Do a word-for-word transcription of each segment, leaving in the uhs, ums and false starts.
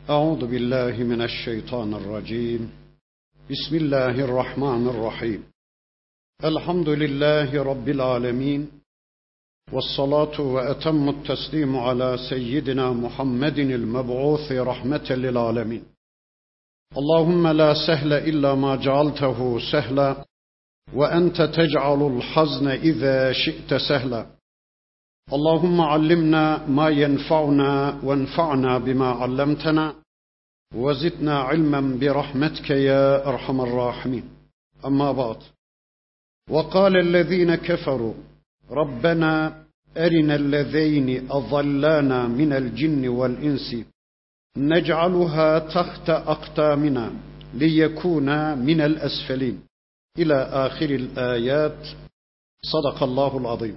أعوذ بالله من الشيطان الرجيم بسم الله الرحمن الرحيم الحمد لله رب العالمين والصلاة وأتم التسليم على سيدنا محمد المبعوث رحمة للعالمين اللهم لا سهل إلا ما جعلته سهلا وأنت تجعل الحزن إذا شئت سهلا اللهم علمنا ما ينفعنا وانفعنا بما علمتنا وزدنا علما برحمتك يا أرحم الراحمين أما بعد وقال الذين كفروا ربنا أرنا الذين أضلانا من الجن والإنس نجعلها تحت أقدامنا ليكونا من الأسفلين إلى آخر الآيات صدق الله العظيم.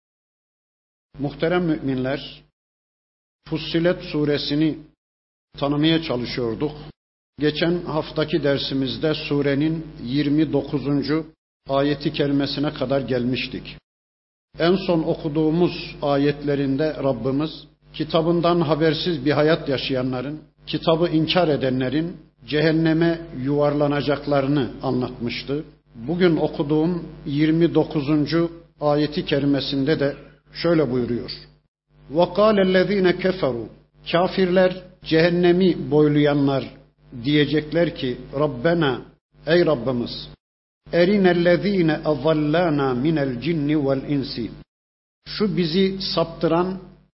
Muhterem müminler, Fussilet suresini tanımaya çalışıyorduk. Geçen haftaki dersimizde surenin yirmi dokuzuncu ayeti kerimesine kadar gelmiştik. En son okuduğumuz ayetlerinde Rabbimiz kitabından habersiz bir hayat yaşayanların, kitabı inkar edenlerin cehenneme yuvarlanacaklarını anlatmıştı. Bugün okuduğum yirmi dokuzuncu ayeti kerimesinde de şöyle buyuruyor. وَقَالَ الَّذ۪ينَ كَفَرُوا Kafirler, cehennemi boylayanlar diyecekler ki Rabbena, ey Rabbimiz, اَرِنَ الَّذ۪ينَ اَظَلَّانَا مِنَ الْجِنِّ وَالْاِنْسِ Şu bizi saptıran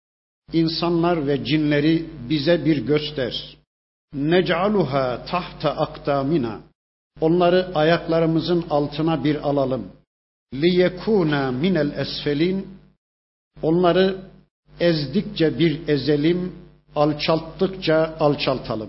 insanlar ve cinleri bize bir göster. نَجْعَلُهَا تَحْتَ اَقْدَامِنَا Onları ayaklarımızın altına bir alalım. لِيَكُونَا مِنَ الْاَسْفَلِينَ Onları ezdikçe bir ezelim, alçalttıkça alçaltalım.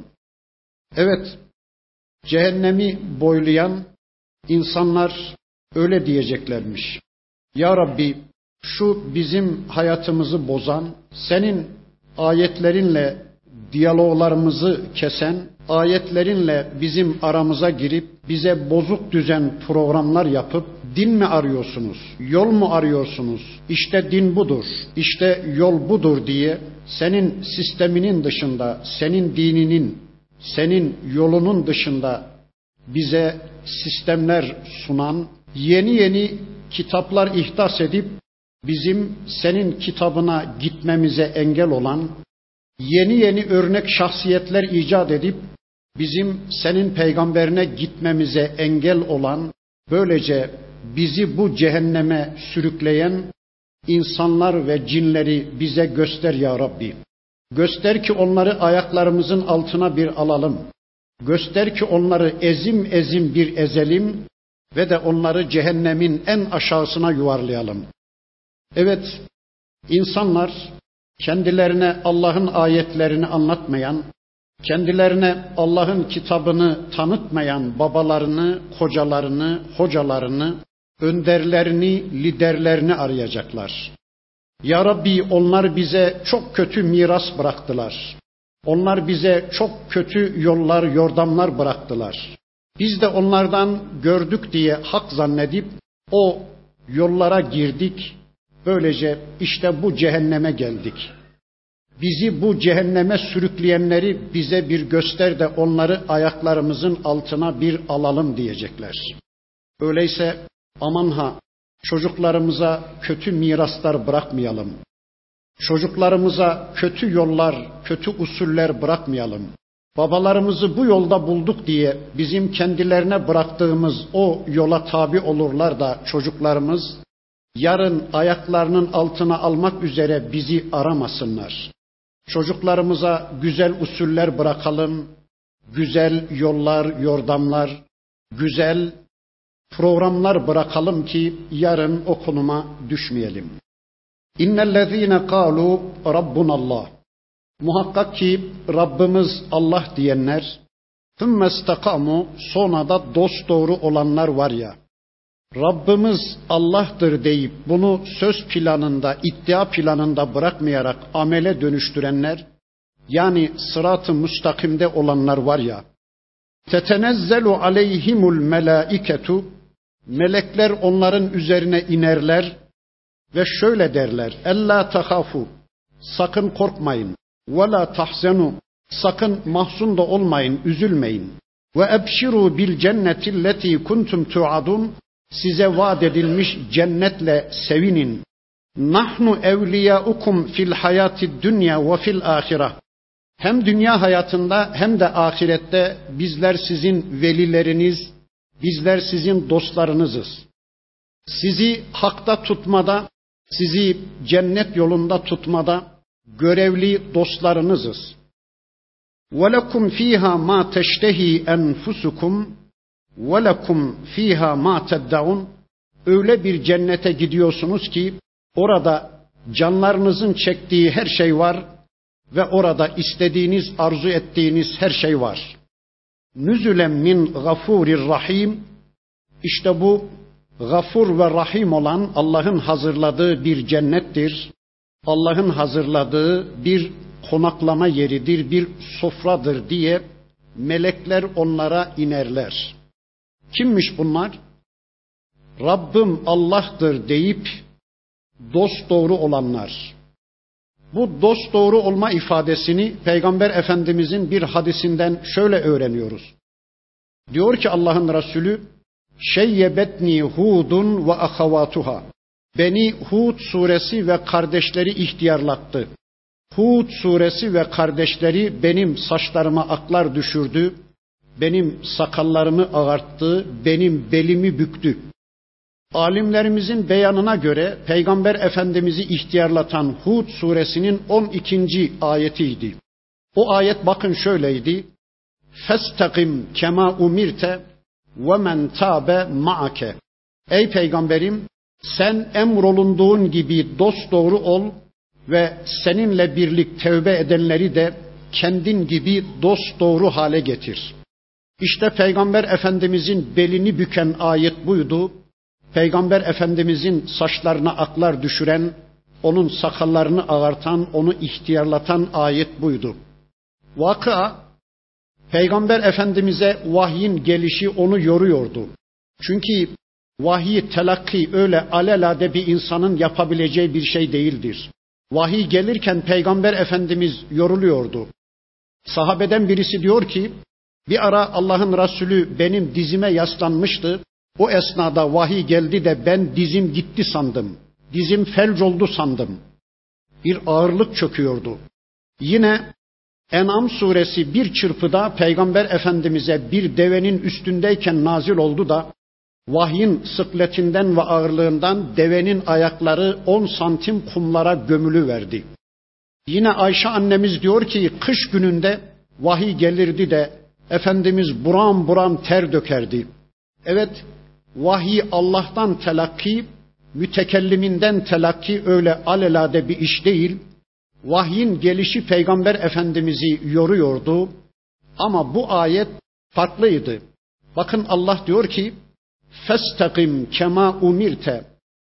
Evet, cehennemi boylayan insanlar öyle diyeceklermiş. Ya Rabbi, şu bizim hayatımızı bozan, senin ayetlerinle diyaloglarımızı kesen, ayetlerinle bizim aramıza girip bize bozuk düzen programlar yapıp din mi arıyorsunuz, yol mu arıyorsunuz, işte din budur, işte yol budur diye senin sisteminin dışında, senin dininin, senin yolunun dışında bize sistemler sunan, yeni yeni kitaplar ihdas edip bizim senin kitabına gitmemize engel olan, yeni yeni örnek şahsiyetler icat edip bizim senin peygamberine gitmemize engel olan, böylece bizi bu cehenneme sürükleyen insanlar ve cinleri bize göster ya Rabbi. Göster ki onları ayaklarımızın altına bir alalım. Göster ki onları ezim ezim bir ezelim ve de onları cehennemin en aşağısına yuvarlayalım. Evet, insanlar kendilerine Allah'ın ayetlerini anlatmayan, kendilerine Allah'ın kitabını tanıtmayan babalarını, kocalarını, hocalarını, önderlerini, liderlerini arayacaklar. Ya Rabbi, onlar bize çok kötü miras bıraktılar. Onlar bize çok kötü yollar, yordamlar bıraktılar. Biz de onlardan gördük diye hak zannedip o yollara girdik. Böylece işte bu cehenneme geldik. Bizi bu cehenneme sürükleyenleri bize bir göster de onları ayaklarımızın altına bir alalım diyecekler. Öyleyse aman ha, çocuklarımıza kötü miraslar bırakmayalım. Çocuklarımıza kötü yollar, kötü usuller bırakmayalım. Babalarımızı bu yolda bulduk diye bizim kendilerine bıraktığımız o yola tabi olurlar da çocuklarımız yarın ayaklarının altına almak üzere bizi aramasınlar. Çocuklarımıza güzel usuller bırakalım, güzel yollar, yordamlar, güzel programlar bırakalım ki yarın o konuma düşmeyelim. İnnellezîne kâlû Rabbunallah. Muhakkak ki Rabbimiz Allah diyenler, thumma istakâmû sonra da dosdoğru olanlar var ya, Rabbimiz Allah'tır deyip bunu söz planında, iddia planında bırakmayarak amele dönüştürenler, yani sırat-ı müstakimde olanlar var ya, tetenezzelu aleyhimul melâiketu, melekler onların üzerine inerler ve şöyle derler, ellâ tehâfû, sakın korkmayın, ve la tahzenu, Sakın mahzun da olmayın, üzülmeyin. Ve ebşiru bil cennetilleti kuntum tuadun. Size vaat edilmiş cennetle sevinin. Nahnu evliyaukum fil hayatid dünya ve fil ahireh. Hem dünya hayatında hem de ahirette bizler sizin velileriniz, bizler sizin dostlarınızız. Sizi hakta tutmada, sizi cennet yolunda tutmada görevli dostlarınızız. وَلَكُمْ ف۪يهَا مَا تَشْتَه۪ي أَنْفُسُكُمْ وَلَكُمْ ف۪يهَا مَا تَدَّعُونَ. Öyle bir cennete gidiyorsunuz ki orada canlarınızın çektiği her şey var ve orada istediğiniz, arzu ettiğiniz her şey var. Nüzülen min gafurir rahim. İşte bu gafur ve rahim olan Allah'ın hazırladığı bir cennettir. Allah'ın hazırladığı bir konaklama yeridir, bir sofradır diye melekler onlara inerler. Kimmiş bunlar? Rabbim Allah'tır deyip dosdoğru olanlar. Bu dosdoğru olma ifadesini Peygamber Efendimizin bir hadisinden şöyle öğreniyoruz. Diyor ki Allah'ın Resulü, Şeyyebetni Hudun ve ahavatuha. Beni Hud suresi ve kardeşleri ihtiyarlattı. Hud suresi ve kardeşleri benim saçlarıma aklar düşürdü, benim sakallarımı ağarttı, benim belimi büktü. Alimlerimizin beyanına göre Peygamber Efendimiz'i ihtiyarlatan Hud suresinin on ikinci ayetiydi. O ayet bakın şöyleydi. Festakim kema umirte ve men tabe maake. Ey peygamberim, sen emrolunduğun gibi dosdoğru ol ve seninle birlik tevbe edenleri de kendin gibi dosdoğru hale getir. İşte Peygamber Efendimizin belini büken ayet buydu. Peygamber Efendimizin saçlarına aklar düşüren, onun sakallarını ağartan, onu ihtiyarlatan ayet buydu. Vakıa, Peygamber Efendimiz'e vahyin gelişi onu yoruyordu. Çünkü vahiy telakki öyle alelade bir insanın yapabileceği bir şey değildir. Vahiy gelirken Peygamber Efendimiz yoruluyordu. Sahabeden birisi diyor ki, bir ara Allah'ın Resulü benim dizime yaslanmıştı. O esnada vahiy geldi de ben dizim gitti sandım. Dizim felç oldu sandım. Bir ağırlık çöküyordu. Yine En'am suresi bir çırpıda Peygamber Efendimiz'e bir devenin üstündeyken nazil oldu da vahyin sıkletinden ve ağırlığından devenin ayakları on santim kumlara gömülüverdi. Yine Ayşe annemiz diyor ki kış gününde vahiy gelirdi de Efendimiz buram buram ter dökerdi. Evet, vahiy Allah'tan telakki, mütekelliminden telakki öyle alelade bir iş değil. Vahyin gelişi Peygamber Efendimiz'i yoruyordu. Ama bu ayet farklıydı. Bakın Allah diyor ki, Festakim kema umirte.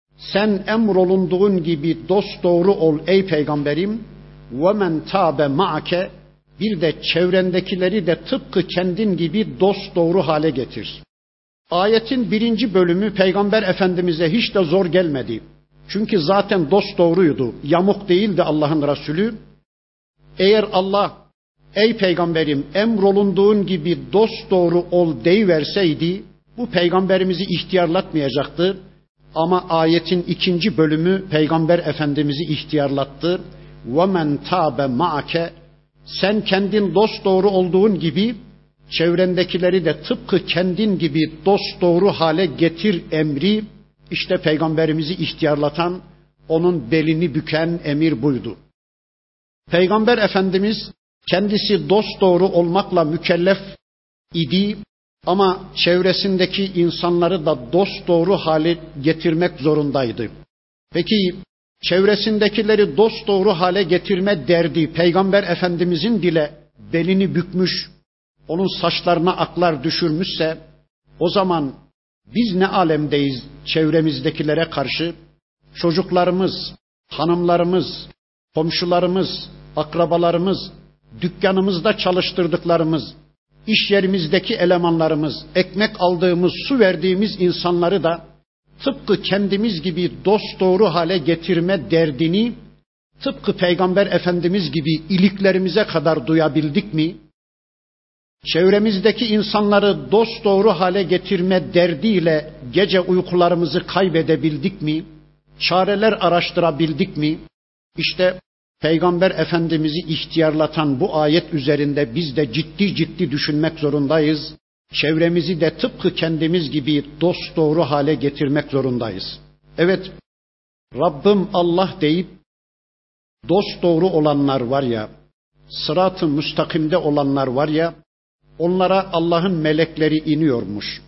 Sen emrolunduğun gibi dosdoğru ol ey peygamberim. Ve men tabe maake. Bir de çevrendekileri de tıpkı kendin gibi dosdoğru hale getir. Ayetin birinci bölümü Peygamber Efendimiz'e hiç de zor gelmedi. Çünkü zaten dosdoğruydu. Yamuk değildi Allah'ın Resulü. Eğer Allah, ey peygamberim emrolunduğun gibi dosdoğru ol deyiverseydi, bu peygamberimizi ihtiyarlatmayacaktı. Ama ayetin ikinci bölümü Peygamber Efendimiz'i ihtiyarlattı. وَمَنْ تَابَ مَعَكَ. Sen kendin dosdoğru olduğun gibi çevrendekileri de tıpkı kendin gibi dosdoğru hale getir emri, işte Peygamberimizi ihtiyarlatan, onun belini büken emir buydu. Peygamber Efendimiz kendisi dosdoğru olmakla mükellef idi ama çevresindeki insanları da dosdoğru hale getirmek zorundaydı. Peki çevresindekileri dosdoğru hale getirme derdi Peygamber Efendimizin bile belini bükmüş, onun saçlarına aklar düşürmüşse, o zaman biz ne alemdeyiz çevremizdekilere karşı? Çocuklarımız, hanımlarımız, komşularımız, akrabalarımız, dükkanımızda çalıştırdıklarımız, iş yerimizdeki elemanlarımız, ekmek aldığımız, su verdiğimiz insanları da tıpkı kendimiz gibi dosdoğru hale getirme derdini tıpkı Peygamber Efendimiz gibi iliklerimize kadar duyabildik mi? Çevremizdeki insanları dosdoğru hale getirme derdiyle gece uykularımızı kaybedebildik mi? Çareler araştırabildik mi? İşte Peygamber Efendimiz'i ihtiyarlatan bu ayet üzerinde biz de ciddi ciddi düşünmek zorundayız. Çevremizi de tıpkı kendimiz gibi dosdoğru hale getirmek zorundayız. Evet, Rabbim Allah deyip dosdoğru olanlar var ya, sırat-ı müstakimde olanlar var ya, onlara Allah'ın melekleri iniyormuş.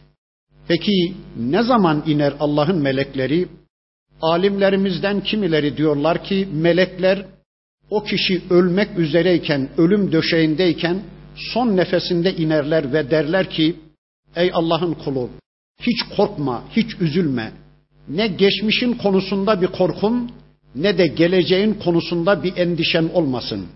Peki ne zaman iner Allah'ın melekleri? Alimlerimizden kimileri diyorlar ki melekler o kişi ölmek üzereyken, ölüm döşeğindeyken son nefesinde inerler ve derler ki ey Allah'ın kulu, hiç korkma, hiç üzülme. Ne geçmişin konusunda bir korkun, ne de geleceğin konusunda bir endişen olmasın.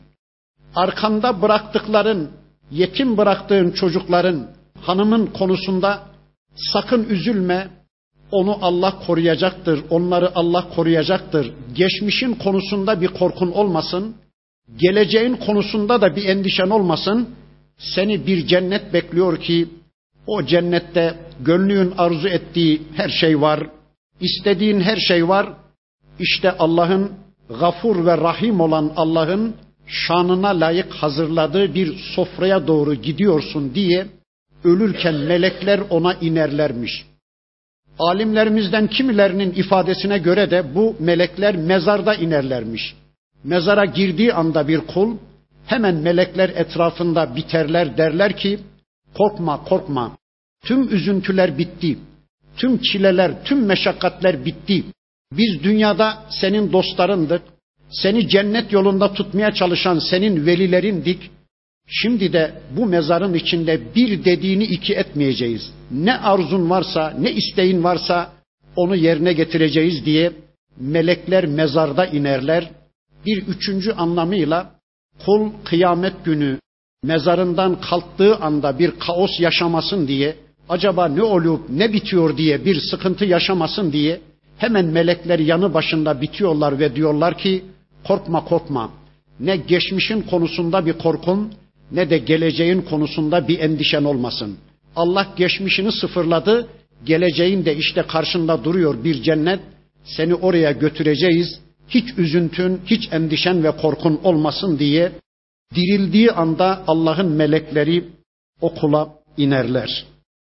Arkanda bıraktıkların, yetim bıraktığın çocukların, hanımın konusunda sakın üzülme. Onu Allah koruyacaktır, onları Allah koruyacaktır. Geçmişin konusunda bir korkun olmasın, geleceğin konusunda da bir endişen olmasın. Seni bir cennet bekliyor ki, o cennette gönlün arzu ettiği her şey var, istediğin her şey var. İşte Allah'ın, Gafur ve Rahim olan Allah'ın şanına layık hazırladığı bir sofraya doğru gidiyorsun diye ölürken melekler ona inerlermiş. Alimlerimizden kimilerinin ifadesine göre de bu melekler mezarda inerlermiş. Mezara girdiği anda bir kul, hemen melekler etrafında biterler, derler ki korkma korkma, tüm üzüntüler bitti, tüm çileler, tüm meşakkatler bitti. Biz dünyada senin dostlarındık, seni cennet yolunda tutmaya çalışan senin velilerindik. Şimdi de bu mezarın içinde bir dediğini iki etmeyeceğiz. Ne arzun varsa, ne isteğin varsa onu yerine getireceğiz diye melekler mezarda inerler. Bir üçüncü anlamıyla kul kıyamet günü mezarından kalktığı anda bir kaos yaşamasın diye, acaba ne olup ne bitiyor diye bir sıkıntı yaşamasın diye hemen melekler yanı başında bitiyorlar ve diyorlar ki korkma korkma. Ne geçmişin konusunda bir korkun, ne de geleceğin konusunda bir endişen olmasın. Allah geçmişini sıfırladı, geleceğin de işte karşında duruyor bir cennet. Seni oraya götüreceğiz. Hiç üzüntün, hiç endişen ve korkun olmasın diye dirildiği anda Allah'ın melekleri o kula inerler.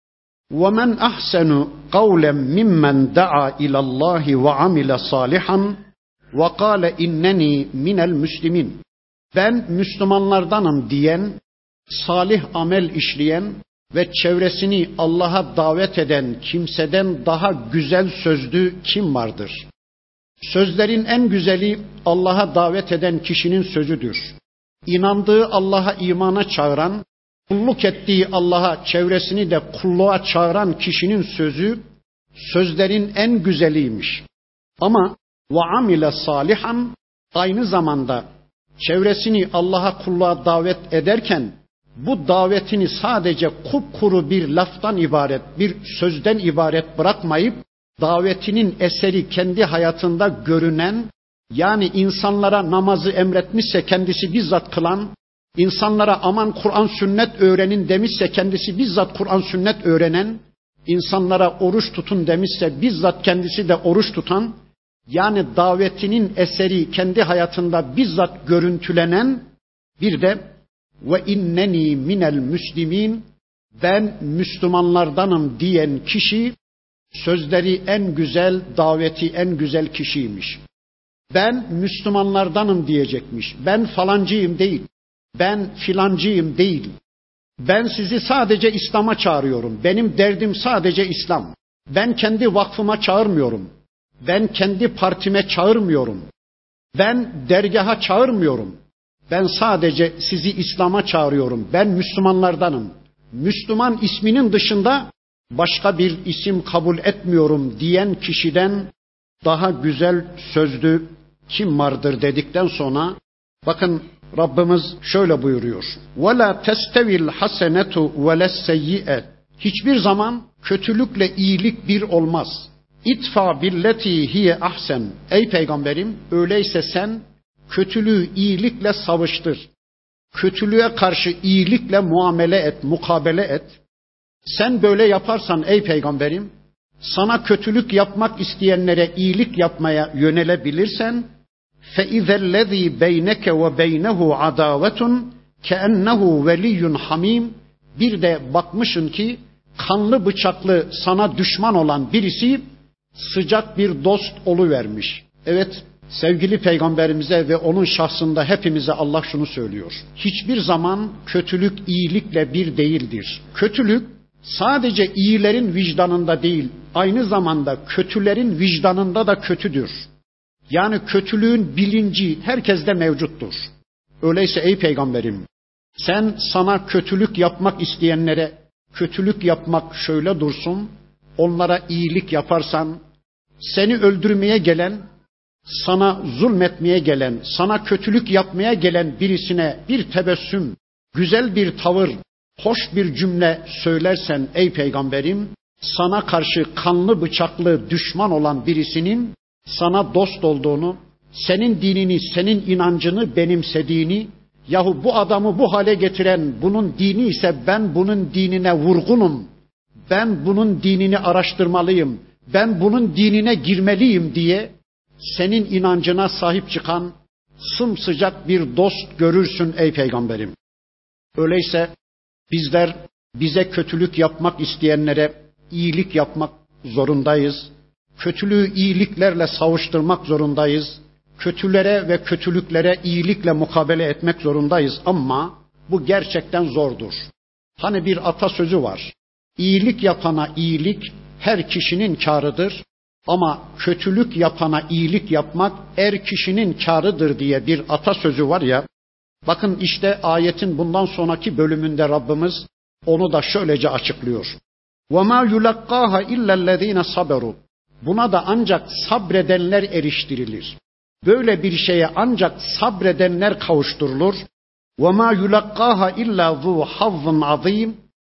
وَمَنْ أَحْسَنُ قَوْلًا مِمَّنْ دَعَا إِلَى اللّٰهِ وَعَمِلَ صَالِحًا وَقَالَ اِنَّنِي مِنَ الْمُسْلِمِينَ. Ben Müslümanlardanım diyen, salih amel işleyen ve çevresini Allah'a davet eden kimseden daha güzel sözlü kim vardır? Sözlerin en güzeli Allah'a davet eden kişinin sözüdür. İnandığı Allah'a imana çağıran, kulluk ettiği Allah'a çevresini de kulluğa çağıran kişinin sözü sözlerin en güzeliymiş. Ama وَعَمِلَ صَالِحًا aynı zamanda çevresini Allah'a kulluğa davet ederken bu davetini sadece kupkuru bir laftan ibaret, bir sözden ibaret bırakmayıp davetinin eseri kendi hayatında görünen, yani insanlara namazı emretmişse kendisi bizzat kılan, insanlara aman Kur'an sünnet öğrenin demişse kendisi bizzat Kur'an sünnet öğrenen, insanlara oruç tutun demişse bizzat kendisi de oruç tutan, yani davetinin eseri kendi hayatında bizzat görüntülenen, bir de ve inneni minel müslimin, ben Müslümanlardanım diyen kişi sözleri en güzel, daveti en güzel kişiymiş. Ben Müslümanlardanım diyecekmiş. Ben falancıyım değil. Ben filancıyım değil. Ben sizi sadece İslam'a çağırıyorum. Benim derdim sadece İslam. Ben kendi vakfıma çağırmıyorum. Ben kendi partime çağırmıyorum. Ben dergaha çağırmıyorum. Ben sadece sizi İslam'a çağırıyorum. Ben Müslümanlardanım. Müslüman isminin dışında başka bir isim kabul etmiyorum diyen kişiden daha güzel sözlü kim vardır dedikten sonra bakın Rabbimiz şöyle buyuruyor. وَلَا تَسْتَوِي الْحَسَنَةُ وَلَا السَّيِّئَةُ. Hiçbir zaman kötülükle iyilik bir olmaz. İtfa billeti hiye ahsen. Ey peygamberim, öyleyse sen kötülüğü iyilikle savıştır. Kötülüğe karşı iyilikle muamele et, mukabele et. Sen böyle yaparsan ey peygamberim, sana kötülük yapmak isteyenlere iyilik yapmaya yönelebilirsen, فَاِذَا الَّذ۪ي بَيْنَكَ وَبَيْنَهُ عَدَاوَةٌ كَأَنَّهُ وَلِيٌّ حَم۪يمٌ. Bir de bakmışsın ki kanlı bıçaklı sana düşman olan birisi sıcak bir dost oluvermiş. Evet, sevgili peygamberimize ve onun şahsında hepimize Allah şunu söylüyor. Hiçbir zaman kötülük iyilikle bir değildir. Kötülük sadece iyilerin vicdanında değil, aynı zamanda kötülerin vicdanında da kötüdür. Yani kötülüğün bilinci herkeste mevcuttur. Öyleyse ey peygamberim, sen sana kötülük yapmak isteyenlere kötülük yapmak şöyle dursun, onlara iyilik yaparsan, seni öldürmeye gelen, sana zulmetmeye gelen, sana kötülük yapmaya gelen birisine bir tebessüm, güzel bir tavır, hoş bir cümle söylersen ey peygamberim, sana karşı kanlı bıçaklı düşman olan birisinin sana dost olduğunu, senin dinini, senin inancını benimsediğini, yahu bu adamı bu hale getiren bunun dini ise ben bunun dinine vurgunum, ben bunun dinini araştırmalıyım, ben bunun dinine girmeliyim diye senin inancına sahip çıkan sımsıcak bir dost görürsün ey peygamberim. Öyleyse bizler bize kötülük yapmak isteyenlere iyilik yapmak zorundayız. Kötülüğü iyiliklerle savuşturmak zorundayız. Kötülere ve kötülüklere iyilikle mukabele etmek zorundayız ama bu gerçekten zordur. Hani bir atasözü var. İyilik yapana iyilik her kişinin kârıdır ama kötülük yapana iyilik yapmak er kişinin kârıdır diye bir atasözü var ya. Bakın işte ayetin bundan sonraki bölümünde Rabbimiz onu da şöylece açıklıyor. وَمَا يُلَقَّاهَا اِلَّا الَّذ۪ينَ صَبَرُوا. Buna da ancak sabredenler eriştirilir. Böyle bir şeye ancak sabredenler kavuşturulur. وَمَا يُلَقَّاهَا اِلَّا ذُو حَظٍ عَظ۪يمٍ.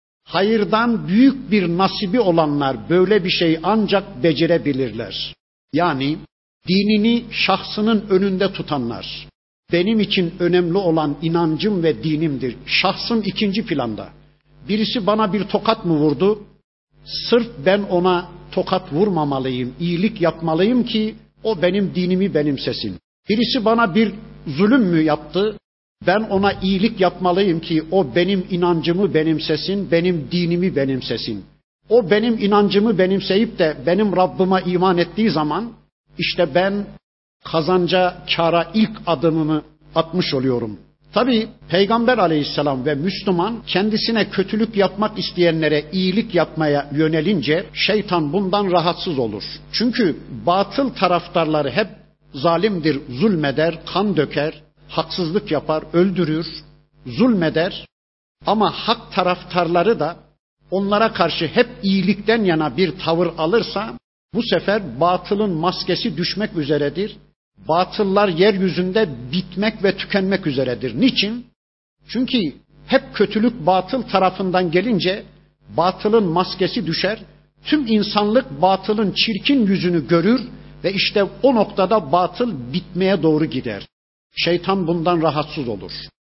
Hayırdan büyük bir nasibi olanlar böyle bir şey ancak becerebilirler. Yani dinini şahsının önünde tutanlar. Benim için önemli olan inancım ve dinimdir. Şahsım ikinci planda. Birisi bana bir tokat mı vurdu? Sırf ben ona tokat vurmamalıyım, iyilik yapmalıyım ki o benim dinimi benimsesin. Birisi bana bir zulüm mü yaptı? Ben ona iyilik yapmalıyım ki o benim inancımı benimsesin, benim dinimi benimsesin. O benim inancımı benimseyip de benim Rabbime iman ettiği zaman işte ben kazanca, kâra ilk adımımı atmış oluyorum. Tabii Peygamber Aleyhisselam ve Müslüman kendisine kötülük yapmak isteyenlere iyilik yapmaya yönelince şeytan bundan rahatsız olur. Çünkü batıl taraftarları hep zalimdir, zulmeder, kan döker, haksızlık yapar, öldürür, zulmeder. Ama hak taraftarları da onlara karşı hep iyilikten yana bir tavır alırsa bu sefer batılın maskesi düşmek üzeredir. Batıllar yeryüzünde bitmek ve tükenmek üzeredir. Niçin? Çünkü hep kötülük batıl tarafından gelince batılın maskesi düşer. Tüm insanlık batılın çirkin yüzünü görür ve işte o noktada batıl bitmeye doğru gider. Şeytan bundan rahatsız olur.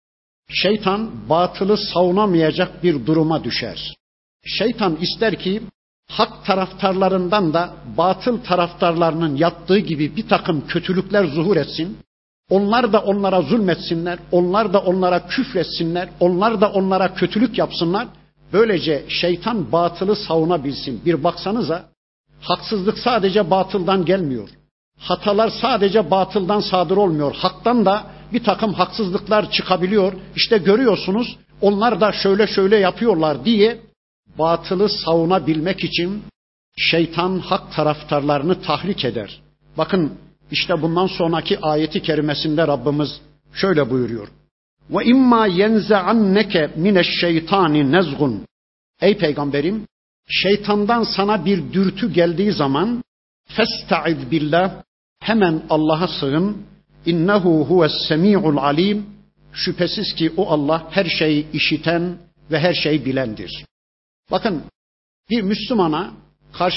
Şeytan batılı savunamayacak bir duruma düşer. Şeytan ister ki hak taraftarlarından da batıl taraftarlarının yaptığı gibi bir takım kötülükler zuhur etsin. Onlar da onlara zulmetsinler, onlar da onlara küfretsinler, onlar da onlara kötülük yapsınlar. Böylece şeytan batılı savunabilsin. Bir baksanıza, haksızlık sadece batıldan gelmiyor. Hatalar sadece batıldan sadır olmuyor. Haktan da bir takım haksızlıklar çıkabiliyor. İşte görüyorsunuz, onlar da şöyle şöyle yapıyorlar diye batılı savunabilmek için şeytan hak taraftarlarını tahrik eder. Bakın işte bundan sonraki ayeti kerimesinde Rabbimiz şöyle buyuruyor. Ve imma yenze'anneke mineşşeytani nezgun. Ey peygamberim, şeytandan sana bir dürtü geldiği zaman festaiz billah, hemen Allah'a sığın. İnnehu huves-semi'ul alim. Şüphesiz ki o Allah her şeyi işiten ve her şeyi bilendir. Bakın, bir Müslümana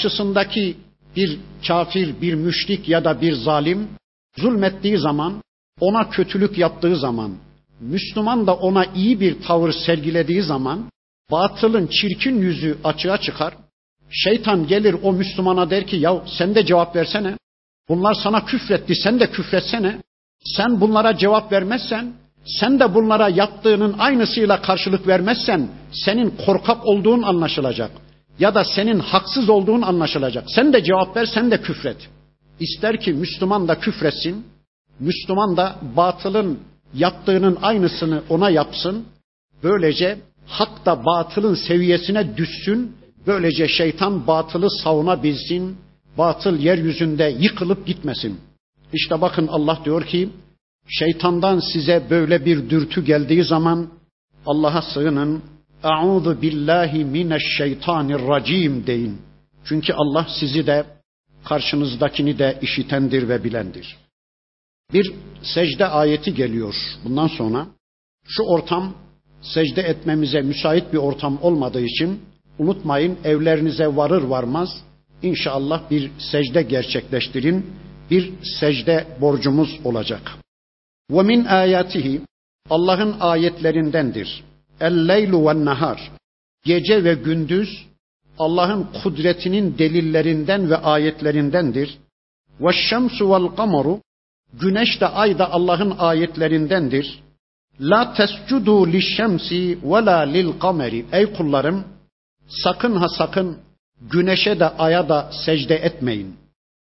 karşısındaki bir kafir, bir müşrik ya da bir zalim zulmettiği zaman, ona kötülük yaptığı zaman, Müslüman da ona iyi bir tavır sergilediği zaman batılın çirkin yüzü açığa çıkar. Şeytan gelir o Müslümana der ki ya sen de cevap versene. Bunlar sana küfretti, sen de küfretsene. Sen bunlara cevap vermezsen, sen de bunlara yaptığının aynısıyla karşılık vermezsen senin korkak olduğun anlaşılacak. Ya da senin haksız olduğun anlaşılacak. Sen de cevap ver, sen de küfret. İster ki Müslüman da küfretsin, Müslüman da batılın yaptığının aynısını ona yapsın. Böylece hak da batılın seviyesine düşsün. Böylece şeytan batılı savunabilsin. Batıl yeryüzünde yıkılıp gitmesin. İşte bakın Allah diyor ki şeytandan size böyle bir dürtü geldiği zaman Allah'a sığının. Eûzu billahi mineşşeytanirracim deyin. Çünkü Allah sizi de karşınızdakini de işitendir ve bilendir. Bir secde ayeti geliyor bundan sonra. Şu ortam secde etmemize müsait bir ortam olmadığı için unutmayın, evlerinize varır varmaz İnşallah bir secde gerçekleştirin. Bir secde borcumuz olacak. Ve min ayatihi, Allah'ın ayetlerindendir. El-leylu ve'n-nahar. Gece ve gündüz Allah'ın kudretinin delillerinden ve ayetlerindendir. Ve'ş-şemsu ve'l-kamaru. Güneş de ay da Allah'ın ayetlerindendir. La tescudu liş-şemsi ve la lil-kameri. Ey kullarım, sakın ha sakın güneşe de aya da secde etmeyin.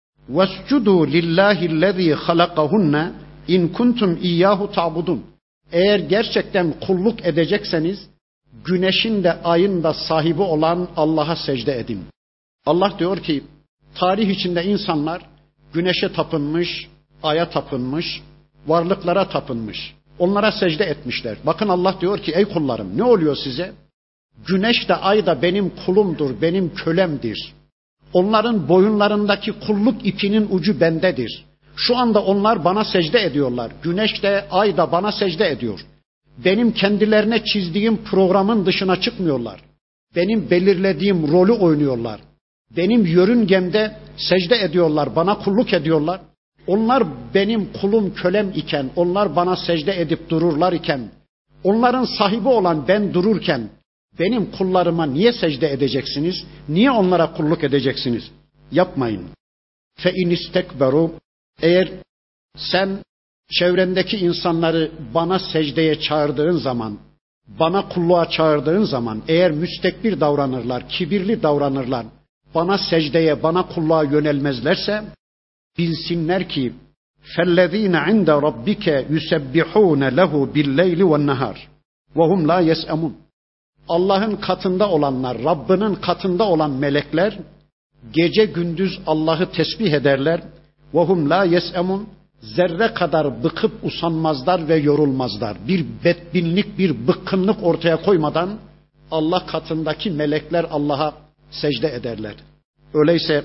Vescudu lillahillezî halakahunne in kuntum iyyahu ta'budun. Eğer gerçekten kulluk edecekseniz güneşin de ayın da sahibi olan Allah'a secde edin. Allah diyor ki tarih içinde insanlar güneşe tapınmış, aya tapınmış, varlıklara tapınmış. Onlara secde etmişler. Bakın Allah diyor ki ey kullarım ne oluyor size? Güneş de ay da benim kulumdur, benim kölemdir. Onların boyunlarındaki kulluk ipinin ucu bendedir. Şu anda onlar bana secde ediyorlar. Güneş de ay da bana secde ediyor. Benim kendilerine çizdiğim programın dışına çıkmıyorlar. Benim belirlediğim rolü oynuyorlar. Benim yörüngemde secde ediyorlar, bana kulluk ediyorlar. Onlar benim kulum, kölem iken, onlar bana secde edip dururlar iken, onların sahibi olan ben dururken, benim kullarıma niye secde edeceksiniz? Niye onlara kulluk edeceksiniz? Yapmayın. Fe in istekberu. Eğer sen çevrendeki insanları bana secdeye çağırdığın zaman, bana kulluğa çağırdığın zaman, eğer müstekbir davranırlar, kibirli davranırlar, bana secdeye, bana kulluğa yönelmezlerse, bilsinler ki فَالَّذ۪ينَ عِنْدَ رَبِّكَ يُسَبِّحُونَ لَهُ بِالْلَيْلِ وَالنَّهَارِ وَهُمْ لَا يَسْأَمُونَ. Allah'ın katında olanlar, Rabbinin katında olan melekler gece gündüz Allah'ı tesbih ederler. وَهُمْ لَا يَسْأَمُونَ. Zerre kadar bıkıp usanmazlar ve yorulmazlar. Bir bedbinlik, bir bıkkınlık ortaya koymadan Allah katındaki melekler Allah'a secde ederler. Öyleyse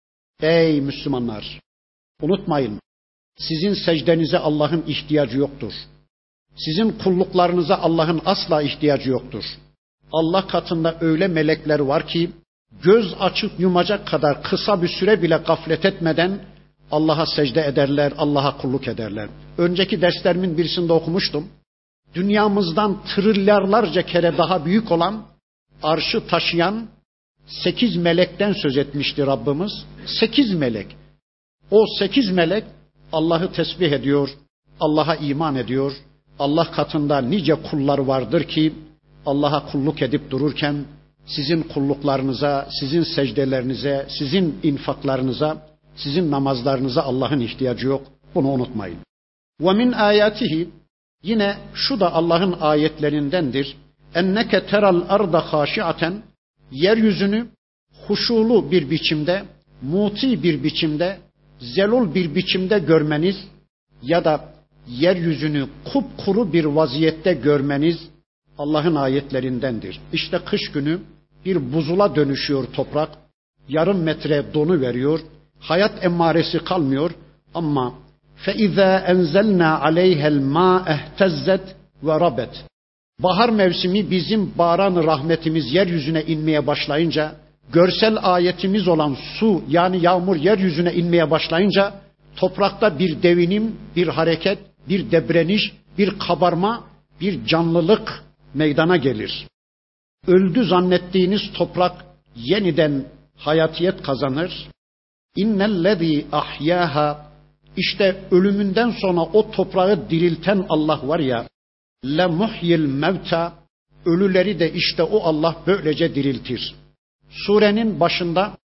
ey Müslümanlar, unutmayın, sizin secdenize Allah'ın ihtiyacı yoktur. Sizin kulluklarınıza Allah'ın asla ihtiyacı yoktur. Allah katında öyle melekler var ki göz açıp yumacak kadar kısa bir süre bile gaflet etmeden Allah'a secde ederler, Allah'a kulluk ederler. Önceki derslerimin birisinde okumuştum. Dünyamızdan trilyarlarca kere daha büyük olan, arşı taşıyan sekiz melekten söz etmişti Rabbimiz. Sekiz melek. O sekiz melek Allah'ı tesbih ediyor, Allah'a iman ediyor. Allah katında nice kullar vardır ki Allah'a kulluk edip dururken sizin kulluklarınıza, sizin secdelerinize, sizin infaklarınıza, sizin namazlarınıza Allah'ın ihtiyacı yok. Bunu unutmayın. وَمِنْ آيَاتِهِ. Yine şu da Allah'ın ayetlerindendir. اَنَّكَ تَرَى الْأَرْضَ خَاشِعَةً. Yeryüzünü huşulu bir biçimde, muti bir biçimde, zelul bir biçimde görmeniz ya da yeryüzünü kupkuru bir vaziyette görmeniz Allah'ın ayetlerindendir. İşte kış günü bir buzula dönüşüyor toprak, yarım metre donu veriyor, hayat emmaresi kalmıyor ama فَاِذَا اَنْزَلْنَا عَلَيْهَا الْمَاءَ اهْتَزَّتْ وَرَبَتْ. Bahar mevsimi bizim bağıran rahmetimiz yeryüzüne inmeye başlayınca, görsel ayetimiz olan su yani yağmur yeryüzüne inmeye başlayınca toprakta bir devinim, bir hareket, bir debreniş, bir kabarma, bir canlılık meydana gelir. Öldü zannettiğiniz toprak yeniden hayatiyet kazanır. İnnellezî ahyâhâ, işte ölümünden sonra o toprağı dirilten Allah var ya, le muhyil mevta, ölüleri de işte o Allah böylece diriltir. Surenin başında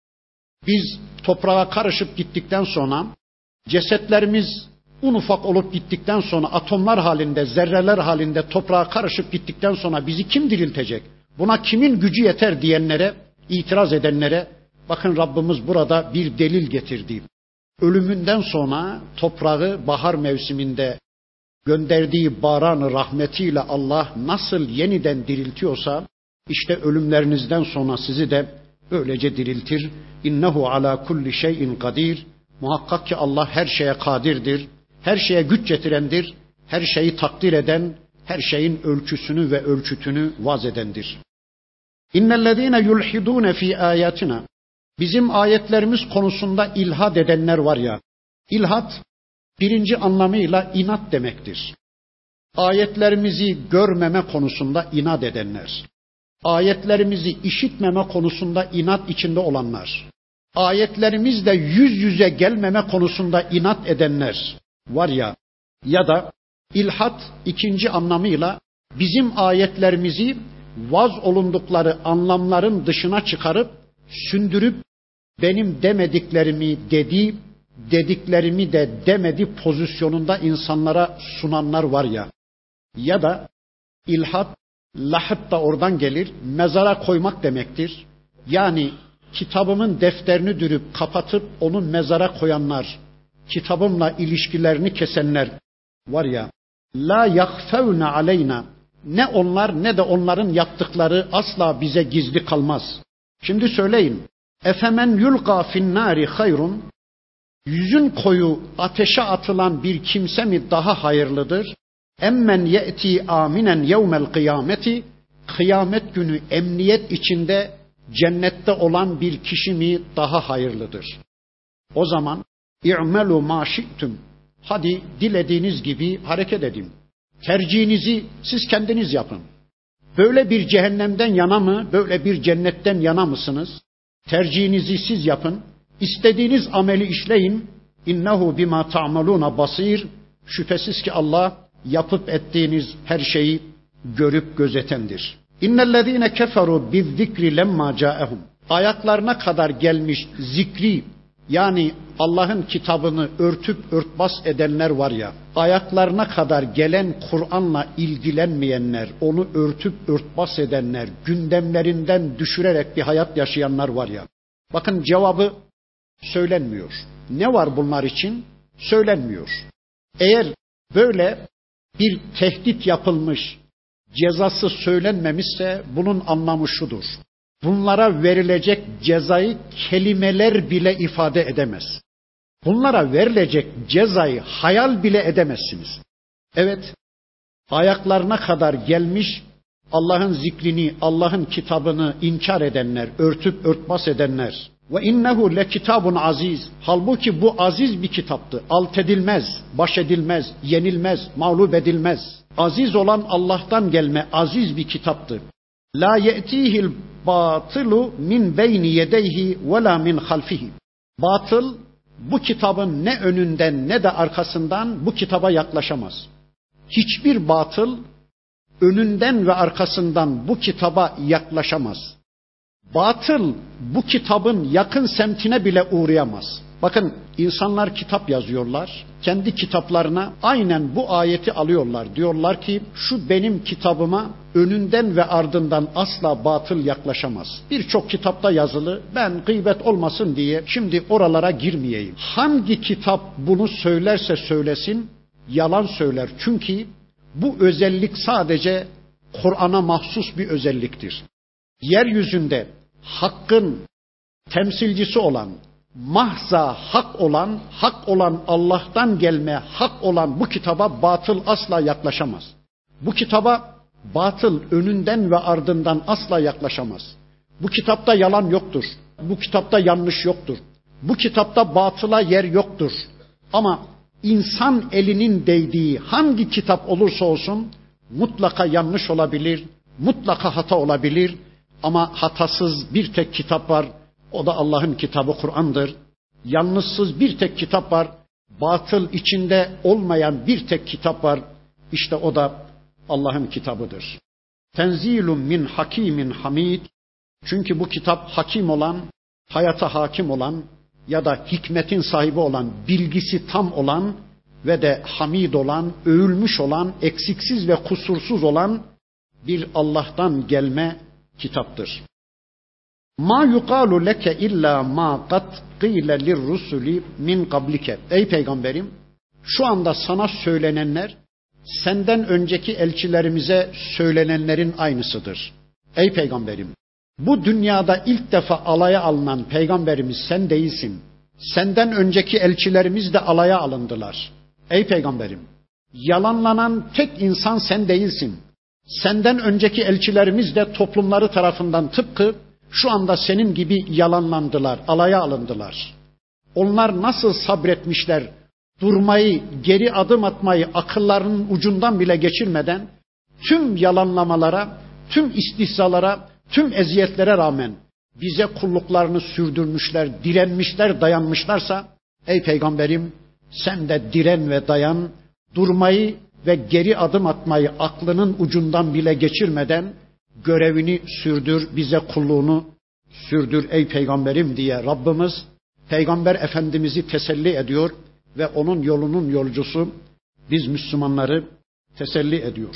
biz toprağa karışıp gittikten sonra, cesetlerimiz un ufak olup gittikten sonra, atomlar halinde, zerreler halinde toprağa karışıp gittikten sonra bizi kim diriltecek? Buna kimin gücü yeter diyenlere, itiraz edenlere, bakın Rabbimiz burada bir delil getirdi. Ölümünden sonra toprağı bahar mevsiminde gönderdiği baran rahmetiyle Allah nasıl yeniden diriltiyorsa, işte ölümlerinizden sonra sizi de böylece diriltir. İnnehu ala kulli şeyin kadir. Muhakkak ki Allah her şeye kadirdir. Her şeye güç getirendir. Her şeyi takdir eden, her şeyin ölçüsünü ve ölçütünü vaz edendir. İnnellezîne yulhidûne fî âyâtina. Bizim ayetlerimiz konusunda ilhad edenler var ya, ilhad birinci anlamıyla inat demektir. Ayetlerimizi görmeme konusunda inat edenler, ayetlerimizi işitmeme konusunda inat içinde olanlar, ayetlerimizle yüz yüze gelmeme konusunda inat edenler var ya, ya da ilhad ikinci anlamıyla bizim ayetlerimizi vaz olundukları anlamların dışına çıkarıp, sündürüp, benim demediklerimi dedi, dediklerimi de demedi pozisyonunda insanlara sunanlar var ya. Ya da ilhad, lahıt da oradan gelir, mezara koymak demektir. Yani kitabımın defterini dürüp kapatıp onu mezara koyanlar, kitabımla ilişkilerini kesenler var ya. La yakhfevne aleyna. Ne onlar ne de onların yaptıkları asla bize gizli kalmaz. Şimdi söyleyin. Efemen yulqa finnâri hayrun. Yüzün koyu ateşe atılan bir kimse mi daha hayırlıdır? Emmen ye'ti aminen yevmel kıyameti. Kıyamet günü emniyet içinde cennette olan bir kişi mi daha hayırlıdır? O zaman i'melu ma şi'tum. Hadi dilediğiniz gibi hareket edin. Tercihinizi siz kendiniz yapın. Böyle bir cehennemden yana mı, böyle bir cennetten yana mısınız? Tercihinizi siz yapın. İstediğiniz ameli işleyin. İnnehu bima ta'maluna basir. Şüphesiz ki Allah yapıp ettiğiniz her şeyi görüp gözetendir. İnnellezîne keferu bizzikri lemma câehum. Ayaklarına kadar gelmiş zikri, yani Allah'ın kitabını örtüp örtbas edenler var ya, ayaklarına kadar gelen Kur'an'la ilgilenmeyenler, onu örtüp örtbas edenler, gündemlerinden düşürerek bir hayat yaşayanlar var ya. Bakın cevabı söylenmiyor. Ne var bunlar için? Söylenmiyor. Eğer böyle bir tehdit yapılmış, cezası söylenmemişse bunun anlamı şudur. Bunlara verilecek cezayı kelimeler bile ifade edemez. Bunlara verilecek cezayı hayal bile edemezsiniz. Evet, ayaklarına kadar gelmiş Allah'ın zikrini, Allah'ın kitabını inkar edenler, örtüp örtbas edenler. Ve innehu le kitabun aziz. Halbuki bu aziz bir kitaptı. Alt edilmez, baş edilmez, yenilmez, mağlup edilmez. Aziz olan Allah'tan gelme aziz bir kitaptı. La ye'tihil batılu min beyni yedeyhi ve la min halfihi. Batıl bu kitabın ne önünden ne de arkasından bu kitaba yaklaşamaz. Hiçbir batıl önünden ve arkasından bu kitaba yaklaşamaz. Batıl bu kitabın yakın semtine bile uğrayamaz. Bakın insanlar kitap yazıyorlar. Kendi kitaplarına aynen bu ayeti alıyorlar. Diyorlar ki şu benim kitabıma önünden ve ardından asla batıl yaklaşamaz. Birçok kitapta yazılı. Ben gıybet olmasın diye şimdi oralara girmeyeyim. Hangi kitap bunu söylerse söylesin yalan söyler. Çünkü bu özellik sadece Kur'an'a mahsus bir özelliktir. Yeryüzünde hakkın temsilcisi olan, mahza hak olan, hak olan Allah'tan gelme, hak olan bu kitaba batıl asla yaklaşamaz. Bu kitaba batıl önünden ve ardından asla yaklaşamaz. Bu kitapta yalan yoktur. Bu kitapta yanlış yoktur. Bu kitapta batıla yer yoktur. Ama insan elinin değdiği hangi kitap olursa olsun mutlaka yanlış olabilir, mutlaka hata olabilir ama hatasız bir tek kitap var. O da Allah'ın kitabı Kur'an'dır. Yanlışsız bir tek kitap var. Batıl içinde olmayan bir tek kitap var. İşte o da Allah'ın kitabıdır. Tenzilun min hakimin hamid. Çünkü bu kitap hakim olan, hayata hakim olan ya da hikmetin sahibi olan, bilgisi tam olan ve de hamid olan, övülmüş olan, eksiksiz ve kusursuz olan bir Allah'tan gelme kitaptır. Ma yuqalu leke illa ma qad qile lirrusuli min qablike. Ey peygamberim, şu anda sana söylenenler senden önceki elçilerimize söylenenlerin aynısıdır. Ey peygamberim, bu dünyada ilk defa alaya alınan peygamberimiz sen değilsin. Senden önceki elçilerimiz de alaya alındılar. Ey peygamberim, yalanlanan tek insan sen değilsin. Senden önceki elçilerimiz de toplumları tarafından tıpkı şu anda senin gibi yalanlandılar, alaya alındılar. Onlar nasıl sabretmişler, durmayı, geri adım atmayı akıllarının ucundan bile geçirmeden tüm yalanlamalara, tüm istihzalara, tüm eziyetlere rağmen bize kulluklarını sürdürmüşler, direnmişler, dayanmışlarsa ey peygamberim sen de diren ve dayan, durmayı ve geri adım atmayı aklının ucundan bile geçirmeden görevini sürdür, bize kulluğunu sürdür ey peygamberim diye Rabbimiz Peygamber Efendimiz'i teselli ediyor ve onun yolunun yolcusu biz Müslümanları teselli ediyor.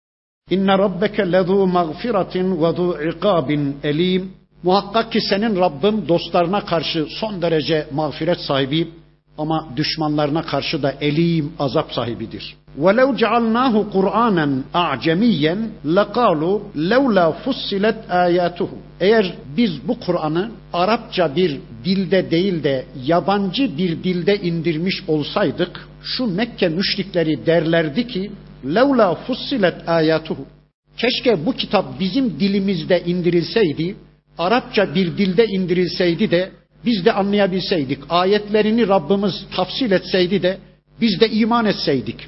İnne rabbeke lezû mağfiratin ve zû ikâbin elîm. Muhakkak ki senin Rabbin dostlarına karşı son derece mağfiret sahibi ama düşmanlarına karşı da elim, azap sahibidir. وَلَوْ جَعَلْنَاهُ قُرْآنًا أَعْجَمِيًّا لَقَالُوا لَوْلَا فُصِّلَتْ آيَاتُهُ. Eğer biz bu Kur'an'ı Arapça bir dilde değil de yabancı bir dilde indirmiş olsaydık, şu Mekke müşrikleri derlerdi ki لَوْلَا فُصِّلَتْ آيَاتُهُ. Keşke bu kitap bizim dilimizde indirilseydi, Arapça bir dilde indirilseydi de biz de anlayabilseydik. Ayetlerini Rabbimiz tafsil etseydi de biz de iman etseydik.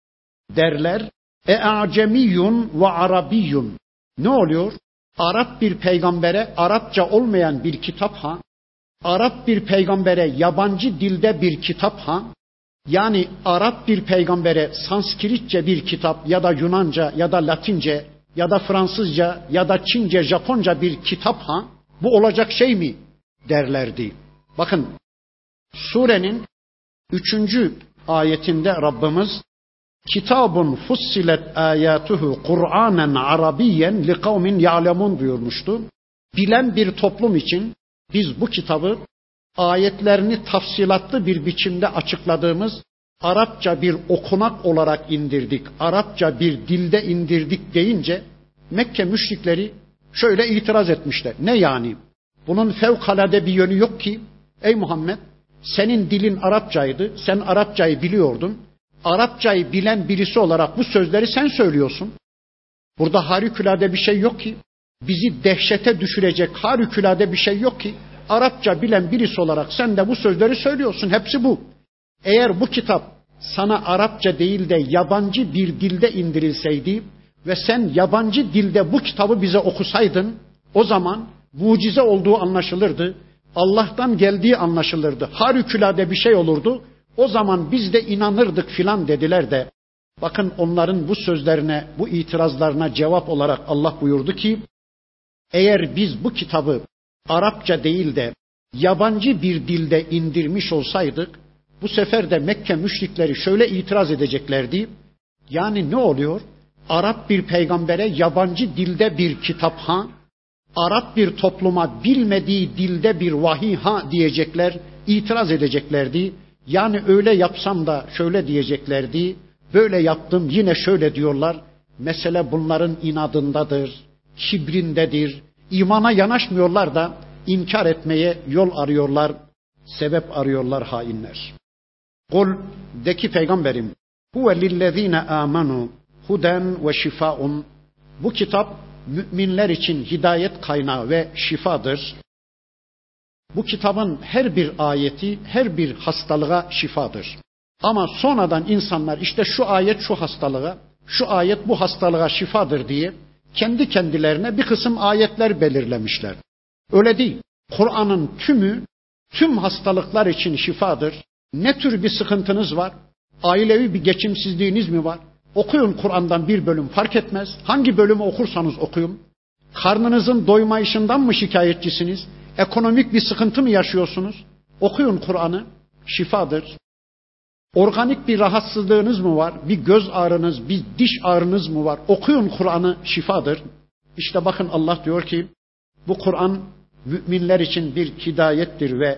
Derler. E a'cemiyyun ve arabiyyun. Ne oluyor? Arap bir peygambere Arapça olmayan bir kitap ha. Arap bir peygambere yabancı dilde bir kitap ha. Yani Arap bir peygambere Sanskritçe bir kitap ya da Yunanca ya da Latince ya da Fransızca ya da Çince, Japonca bir kitap ha. Bu olacak şey mi? Derlerdi. Bakın surenin üçüncü ayetinde Rabbimiz kitabun fussilet ayatuhu Kur'anen Arabiyyen li kavmin ya'lemun buyurmuştu. Bilen bir toplum için biz bu kitabı ayetlerini tafsilatlı bir biçimde açıkladığımız Arapça bir okunak olarak indirdik. Arapça bir dilde indirdik deyince Mekke müşrikleri şöyle itiraz etmişler. Ne yani? Bunun fevkalade bir yönü yok ki. Ey Muhammed, senin dilin Arapçaydı, sen Arapçayı biliyordun. Arapçayı bilen birisi olarak bu sözleri sen söylüyorsun. Burada harikulade bir şey yok ki. Bizi dehşete düşürecek harikulade bir şey yok ki. Arapça bilen birisi olarak sen de bu sözleri söylüyorsun. Hepsi bu. Eğer bu kitap sana Arapça değil de yabancı bir dilde indirilseydi ve sen yabancı dilde bu kitabı bize okusaydın, o zaman mucize olduğu anlaşılırdı. Allah'tan geldiği anlaşılırdı. Harikulade bir şey olurdu. O zaman biz de inanırdık filan dediler de. Bakın onların bu sözlerine, bu itirazlarına cevap olarak Allah buyurdu ki, eğer biz bu kitabı Arapça değil de yabancı bir dilde indirmiş olsaydık, bu sefer de Mekke müşrikleri şöyle itiraz edeceklerdi. Yani ne oluyor? Arap bir peygambere yabancı dilde bir kitap ha, Arap bir topluma bilmediği dilde bir vahiy ha diyecekler, itiraz edeceklerdi. Yani öyle yapsam da şöyle diyeceklerdi, böyle yaptım yine şöyle diyorlar. Mesele bunların inadındadır, kibrindedir. İmana yanaşmıyorlar da inkar etmeye yol arıyorlar, sebep arıyorlar hainler. Kul de ki peygamberim, huve lillezine amanu huden ve şifaun. Bu kitap müminler için hidayet kaynağı ve şifadır. Bu kitabın her bir ayeti, her bir hastalığa şifadır. Ama sonradan insanlar işte şu ayet şu hastalığa, şu ayet bu hastalığa şifadır diye kendi kendilerine bir kısım ayetler belirlemişler. Öyle değil. Kur'an'ın tümü tüm hastalıklar için şifadır. Ne tür bir sıkıntınız var? Ailevi bir geçimsizliğiniz mi var? Okuyun Kur'an'dan bir bölüm, fark etmez. Hangi bölümü okursanız okuyun. Karnınızın doymayışından mı şikayetçisiniz? Ekonomik bir sıkıntı mı yaşıyorsunuz? Okuyun Kur'an'ı, şifadır. Organik bir rahatsızlığınız mı var? Bir göz ağrınız, bir diş ağrınız mı var? Okuyun Kur'an'ı, şifadır. İşte bakın Allah diyor ki bu Kur'an müminler için bir hidayettir ve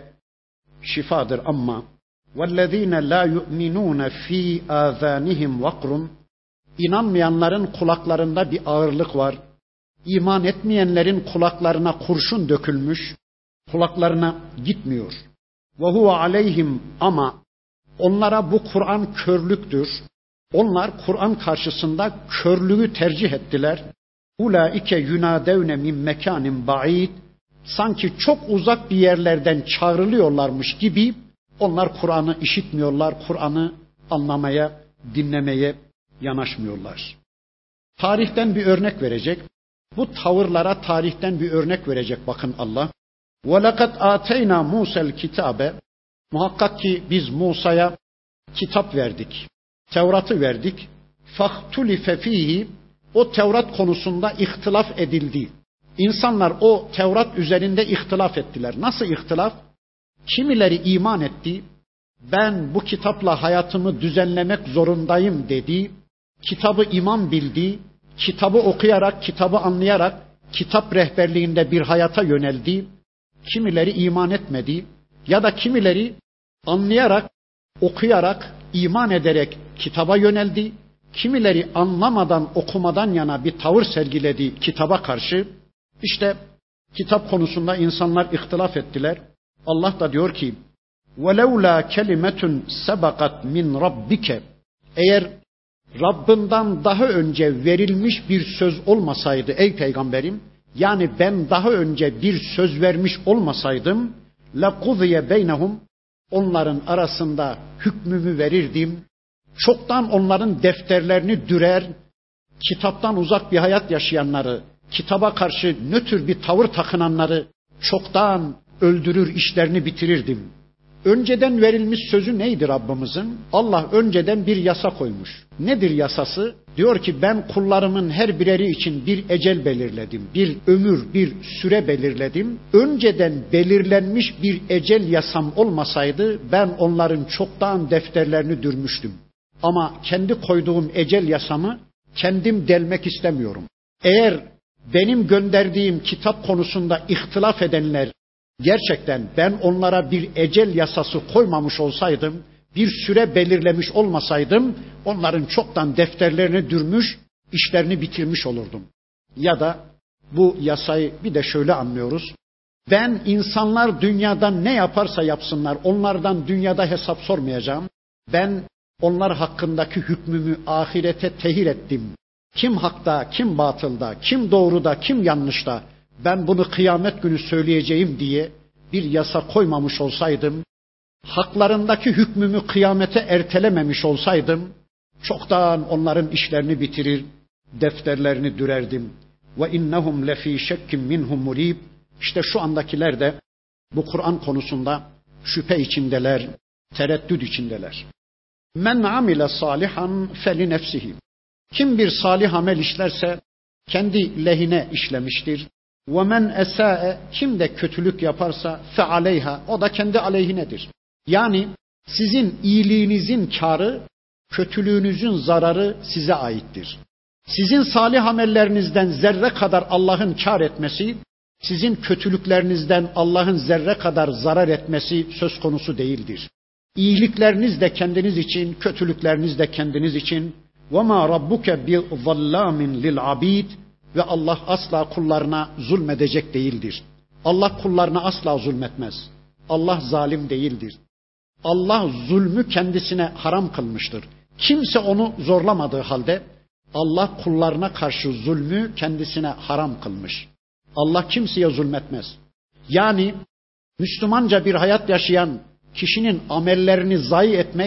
şifadır ama وَالَّذ۪ينَ لَا يُؤْمِنُونَ ف۪ي آذَانِهِمْ وَقْرٌ İnanmayanların kulaklarında bir ağırlık var. İman etmeyenlerin kulaklarına kurşun dökülmüş, kulaklarına gitmiyor. وَهُوَ عَلَيْهِمْ ama onlara bu Kur'an körlüktür. Onlar Kur'an karşısında körlüğü tercih ettiler. Ulaike yunadevne min mekanin ba'id. Sanki çok uzak bir yerlerden çağrılıyorlarmış gibi onlar Kur'an'ı işitmiyorlar, Kur'an'ı anlamaya, dinlemeye yanaşmıyorlar. Tarihten bir örnek verecek. Bu tavırlara tarihten bir örnek verecek bakın Allah. وَلَقَدْ آتَيْنَا مُوسَى الْكِتَابَ Muhakkak ki biz Musa'ya kitap verdik. Tevrat'ı verdik. فَاخْتُلِفَ ف۪يهِ O Tevrat konusunda ihtilaf edildi. İnsanlar o Tevrat üzerinde ihtilaf ettiler. Nasıl ihtilaf? Kimileri iman etti. Ben bu kitapla hayatımı düzenlemek zorundayım dedi. Kitabı imam bildi. Kitabı okuyarak, kitabı anlayarak, kitap rehberliğinde bir hayata yöneldi. Kimileri iman etmedi. Ya da kimileri anlayarak, okuyarak, iman ederek kitaba yöneldi. Kimileri anlamadan, okumadan yana bir tavır sergiledi kitaba karşı. İşte kitap konusunda insanlar ihtilaf ettiler. Allah da diyor ki وَلَوْلَا كَلِمَةٌ سَبَقَتْ مِنْ رَبِّكَ Eğer Rabbinden daha önce verilmiş bir söz olmasaydı ey peygamberim, yani ben daha önce bir söz vermiş olmasaydım لَقُضِيَ بَيْنَهُمْ Onların arasında hükmümü verirdim. Çoktan onların defterlerini dürer, kitaptan uzak bir hayat yaşayanları, kitaba karşı nötr bir tavır takınanları çoktan öldürür, işlerini bitirirdim. Önceden verilmiş sözü neydi Rabbimizin? Allah önceden bir yasa koymuş. Nedir yasası? Diyor ki ben kullarımın her bireri için bir ecel belirledim. Bir ömür, bir süre belirledim. Önceden belirlenmiş bir ecel yasam olmasaydı ben onların çoktan defterlerini dürmüştüm. Ama kendi koyduğum ecel yasamı kendim delmek istemiyorum. Eğer benim gönderdiğim kitap konusunda ihtilaf edenler gerçekten ben onlara bir ecel yasası koymamış olsaydım, bir süre belirlemiş olmasaydım, onların çoktan defterlerini dürmüş, işlerini bitirmiş olurdum. Ya da bu yasayı bir de şöyle anlıyoruz. Ben insanlar dünyada ne yaparsa yapsınlar, onlardan dünyada hesap sormayacağım. Ben onlar hakkındaki hükmümü ahirete tehir ettim. Kim hakta, kim batılda, kim doğruda, kim yanlışta, ben bunu kıyamet günü söyleyeceğim diye bir yasa koymamış olsaydım, haklarındaki hükmümü kıyamete ertelememiş olsaydım, çoktan onların işlerini bitirir, defterlerini dürerdim. Ve innahum lefi şekkin minhum murib. İşte şu andakiler de bu Kur'an konusunda şüphe içindeler, tereddüt içindeler. Men amile salihan feli nefsihi. Kim bir salih amel işlerse kendi lehine işlemiştir. وَمَنْ اَسَاءَ Kim de kötülük yaparsa فَعَلَيْهَا O da kendi aleyhinedir. Yani sizin iyiliğinizin kârı, kötülüğünüzün zararı size aittir. Sizin salih amellerinizden zerre kadar Allah'ın kâr etmesi, sizin kötülüklerinizden Allah'ın zerre kadar zarar etmesi söz konusu değildir. İyilikleriniz de kendiniz için, kötülükleriniz de kendiniz için. وَمَا رَبُّكَ بِظَلَّامٍ لِلْعَبِيدِ Ve Allah asla kullarına zulmedecek değildir. Allah kullarına asla zulmetmez. Allah zalim değildir. Allah zulmü kendisine haram kılmıştır. Kimse onu zorlamadığı halde Allah kullarına karşı zulmü kendisine haram kılmış. Allah kimseye zulmetmez. Yani Müslümanca bir hayat yaşayan kişinin amellerini zayi etmek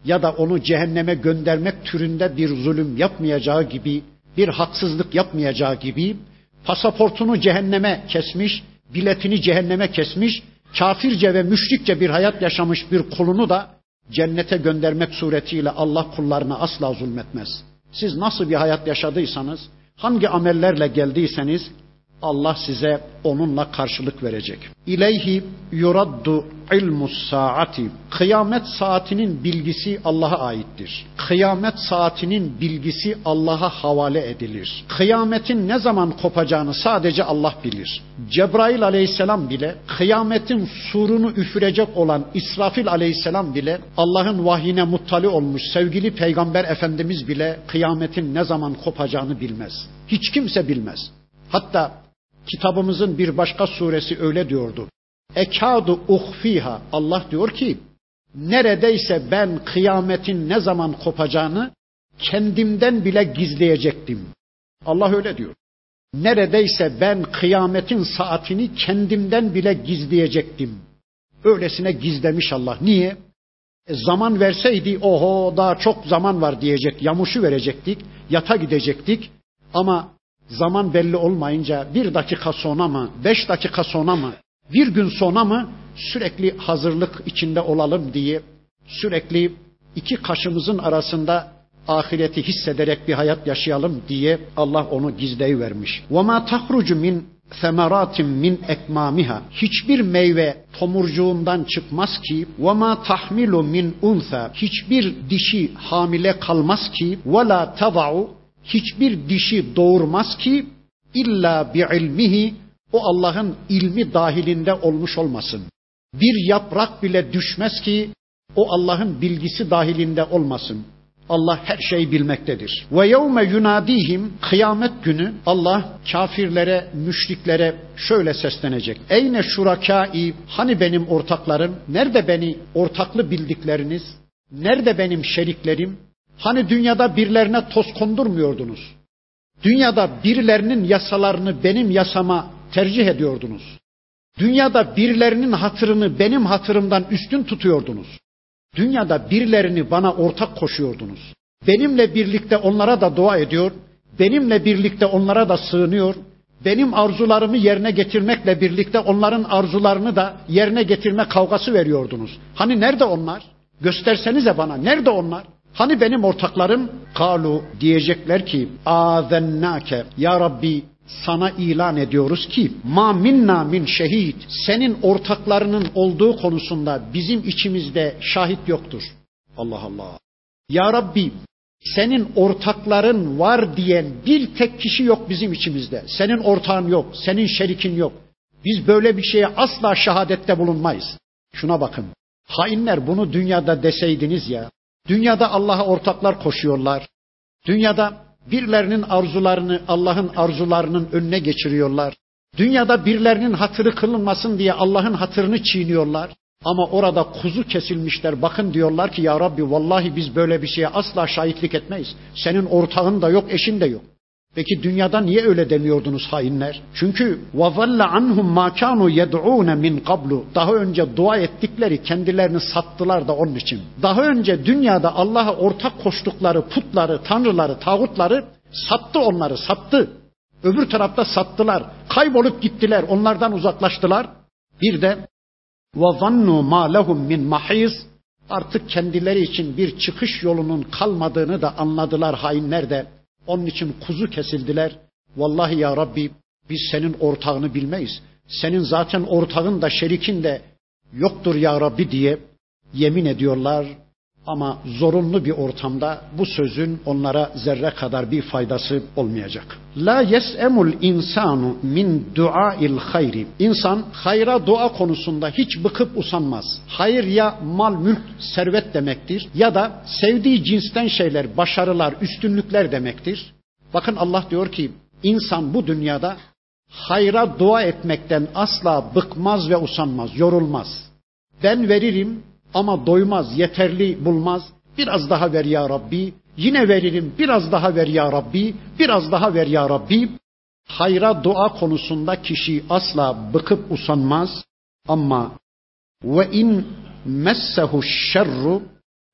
ya da onu cehenneme göndermek türünde bir zulüm yapmayacağı gibi, bir haksızlık yapmayacağı gibi, pasaportunu cehenneme kesmiş, biletini cehenneme kesmiş, kafirce ve müşrikçe bir hayat yaşamış bir kulunu da cennete göndermek suretiyle Allah kullarına asla zulmetmez. Siz nasıl bir hayat yaşadıysanız, hangi amellerle geldiyseniz Allah size onunla karşılık verecek. İleyhi yuraddu ilmus saati. Kıyamet saatinin bilgisi Allah'a aittir. Kıyamet saatinin bilgisi Allah'a havale edilir. Kıyametin ne zaman kopacağını sadece Allah bilir. Cebrail aleyhisselam bile, kıyametin surunu üfürecek olan İsrafil aleyhisselam bile, Allah'ın vahyine muttali olmuş sevgili Peygamber Efendimiz bile kıyametin ne zaman kopacağını bilmez. Hiç kimse bilmez. Hatta kitabımızın bir başka suresi öyle diyordu. Ekâdu uhfîhâ. Allah diyor ki, neredeyse ben kıyametin ne zaman kopacağını kendimden bile gizleyecektim. Allah öyle diyor. Neredeyse ben kıyametin saatini kendimden bile gizleyecektim. Öylesine gizlemiş Allah. Niye? E zaman verseydi, oho daha çok zaman var diyecek, yamuşu verecektik, yata gidecektik. Ama zaman belli olmayınca bir dakika sonra mı, beş dakika sonra mı, bir gün sonra mı sürekli hazırlık içinde olalım diye, sürekli iki kaşımızın arasında ahireti hissederek bir hayat yaşayalım diye Allah onu gizleyivermiş. وَمَا تَخْرُجُ مِنْ ثَمَرَاتٍ مِنْ اَكْمَامِهَا. Hiçbir meyve tomurcuğundan çıkmaz ki, وَمَا تَحْمِلُ مِنْ اُنْثَى. Hiçbir dişi hamile kalmaz ki, وَلَا تَضَعُ. Hiçbir dişi doğurmaz ki illa bi'ilmihi, o Allah'ın ilmi dahilinde olmuş olmasın. Bir yaprak bile düşmez ki o Allah'ın bilgisi dahilinde olmasın. Allah her şeyi bilmektedir. Ve yevme yunadihim, kıyamet günü Allah kafirlere, müşriklere şöyle seslenecek. Eyne şurakâi, hani benim ortaklarım, nerede beni ortaklı bildikleriniz, nerede benim şeriklerim? Hani dünyada birilerine toz kondurmuyordunuz? Dünyada birilerinin yasalarını benim yasama tercih ediyordunuz. Dünyada birilerinin hatırını benim hatırımdan üstün tutuyordunuz. Dünyada birilerini bana ortak koşuyordunuz. Benimle birlikte onlara da dua ediyor, benimle birlikte onlara da sığınıyor, benim arzularımı yerine getirmekle birlikte onların arzularını da yerine getirme kavgası veriyordunuz. Hani nerede onlar? Göstersenize bana, nerede onlar? Hani benim ortaklarım? Kalu, diyecekler ki, âzennâke, ya Rabbi sana ilan ediyoruz ki, ma minna min şehid, senin ortaklarının olduğu konusunda bizim içimizde şahit yoktur. Allah Allah. Ya Rabbi, senin ortakların var diyen bir tek kişi yok bizim içimizde. Senin ortağın yok, senin şerikin yok. Biz böyle bir şeye asla şehadette bulunmayız. Şuna bakın. Hainler, bunu dünyada deseydiniz ya. Dünyada Allah'a ortaklar koşuyorlar. Dünyada birilerinin arzularını Allah'ın arzularının önüne geçiriyorlar. Dünyada birilerinin hatırı kılınmasın diye Allah'ın hatırını çiğniyorlar. Ama orada kuzu kesilmişler. Bakın diyorlar ki, ya Rabbi vallahi biz böyle bir şeye asla şahitlik etmeyiz. Senin ortağın da yok, eşin de yok. Peki dünyada niye öyle demiyordunuz hainler? Çünkü وَظَلَّ عَنْهُمْ مَا كَانُوا يَدْعُونَ مِنْ قَبْلُ. Daha önce dua ettikleri kendilerini sattılar da onun için. Daha önce dünyada Allah'a ortak koştukları putları, tanrıları, tağutları sattı, onları sattı. Öbür tarafta sattılar. Kaybolup gittiler, onlardan uzaklaştılar. Bir de وَظَنُّوا مَا لَهُمْ مِنْ مَحِيزٍ. Artık kendileri için bir çıkış yolunun kalmadığını da anladılar hainler de. Onun için kuzu kesildiler. Vallahi ya Rabbi biz senin ortağını bilmeyiz. Senin zaten ortağın da şerikin de yoktur ya Rabbi diye yemin ediyorlar. Ama zorunlu bir ortamda bu sözün onlara zerre kadar bir faydası olmayacak. La yes'emul insanu min duail hayri. İnsan hayra dua konusunda hiç bıkıp usanmaz. Hayır ya mal, mülk, servet demektir ya da sevdiği cinsten şeyler, başarılar, üstünlükler demektir. Bakın Allah diyor ki insan bu dünyada hayra dua etmekten asla bıkmaz ve usanmaz, yorulmaz. Ben veririm ama doymaz, yeterli bulmaz. Biraz daha ver ya Rabbi. Yine veririm, biraz daha ver ya Rabbi. Biraz daha ver ya Rabbi. Hayra dua konusunda kişi asla bıkıp usanmaz. Ama ve in messehu şerru,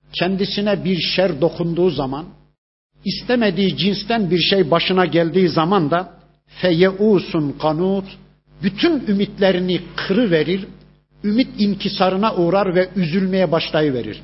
kendisine bir şer dokunduğu zaman, istemediği cinsten bir şey başına geldiği zaman da feyeusun kanut, bütün ümitlerini kırıverir, ümit inkisarına uğrar ve üzülmeye başlayıverir.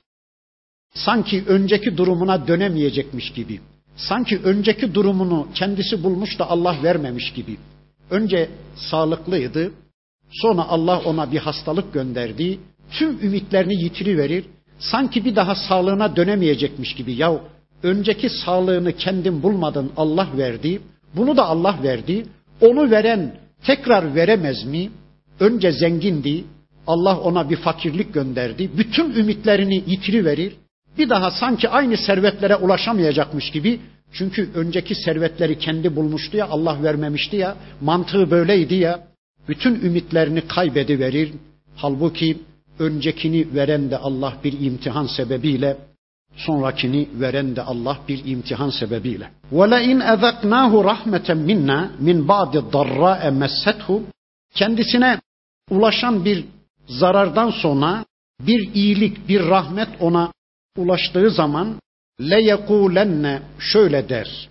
Sanki önceki durumuna dönemeyecekmiş gibi, sanki önceki durumunu kendisi bulmuş da Allah vermemiş gibi. Önce sağlıklıydı, sonra Allah ona bir hastalık gönderdi, tüm ümitlerini yitiriverir, sanki bir daha sağlığına dönemeyecekmiş gibi. Ya önceki sağlığını kendin bulmadın, Allah verdi, bunu da Allah verdi, onu veren tekrar veremez mi? Önce zengindi, Allah ona bir fakirlik gönderdi, bütün ümitlerini yitiriverir, bir daha sanki aynı servetlere ulaşamayacakmış gibi. Çünkü önceki servetleri kendi bulmuştu ya, Allah vermemişti ya, mantığı böyleydi ya, bütün ümitlerini kaybediverir. Halbuki öncekini veren de Allah bir imtihan sebebiyle, sonrakini veren de Allah bir imtihan sebebiyle. وَلَاِنْ اَذَقْنَاهُ رَحْمَةً مِنَّا مِنْ بَعْدِ الضَّرَّاءَ مَسَّتْهُ, kendisine ulaşan bir zarardan sonra bir iyilik, bir rahmet ona ulaştığı zaman لَيَقُولَنَّ, şöyle der: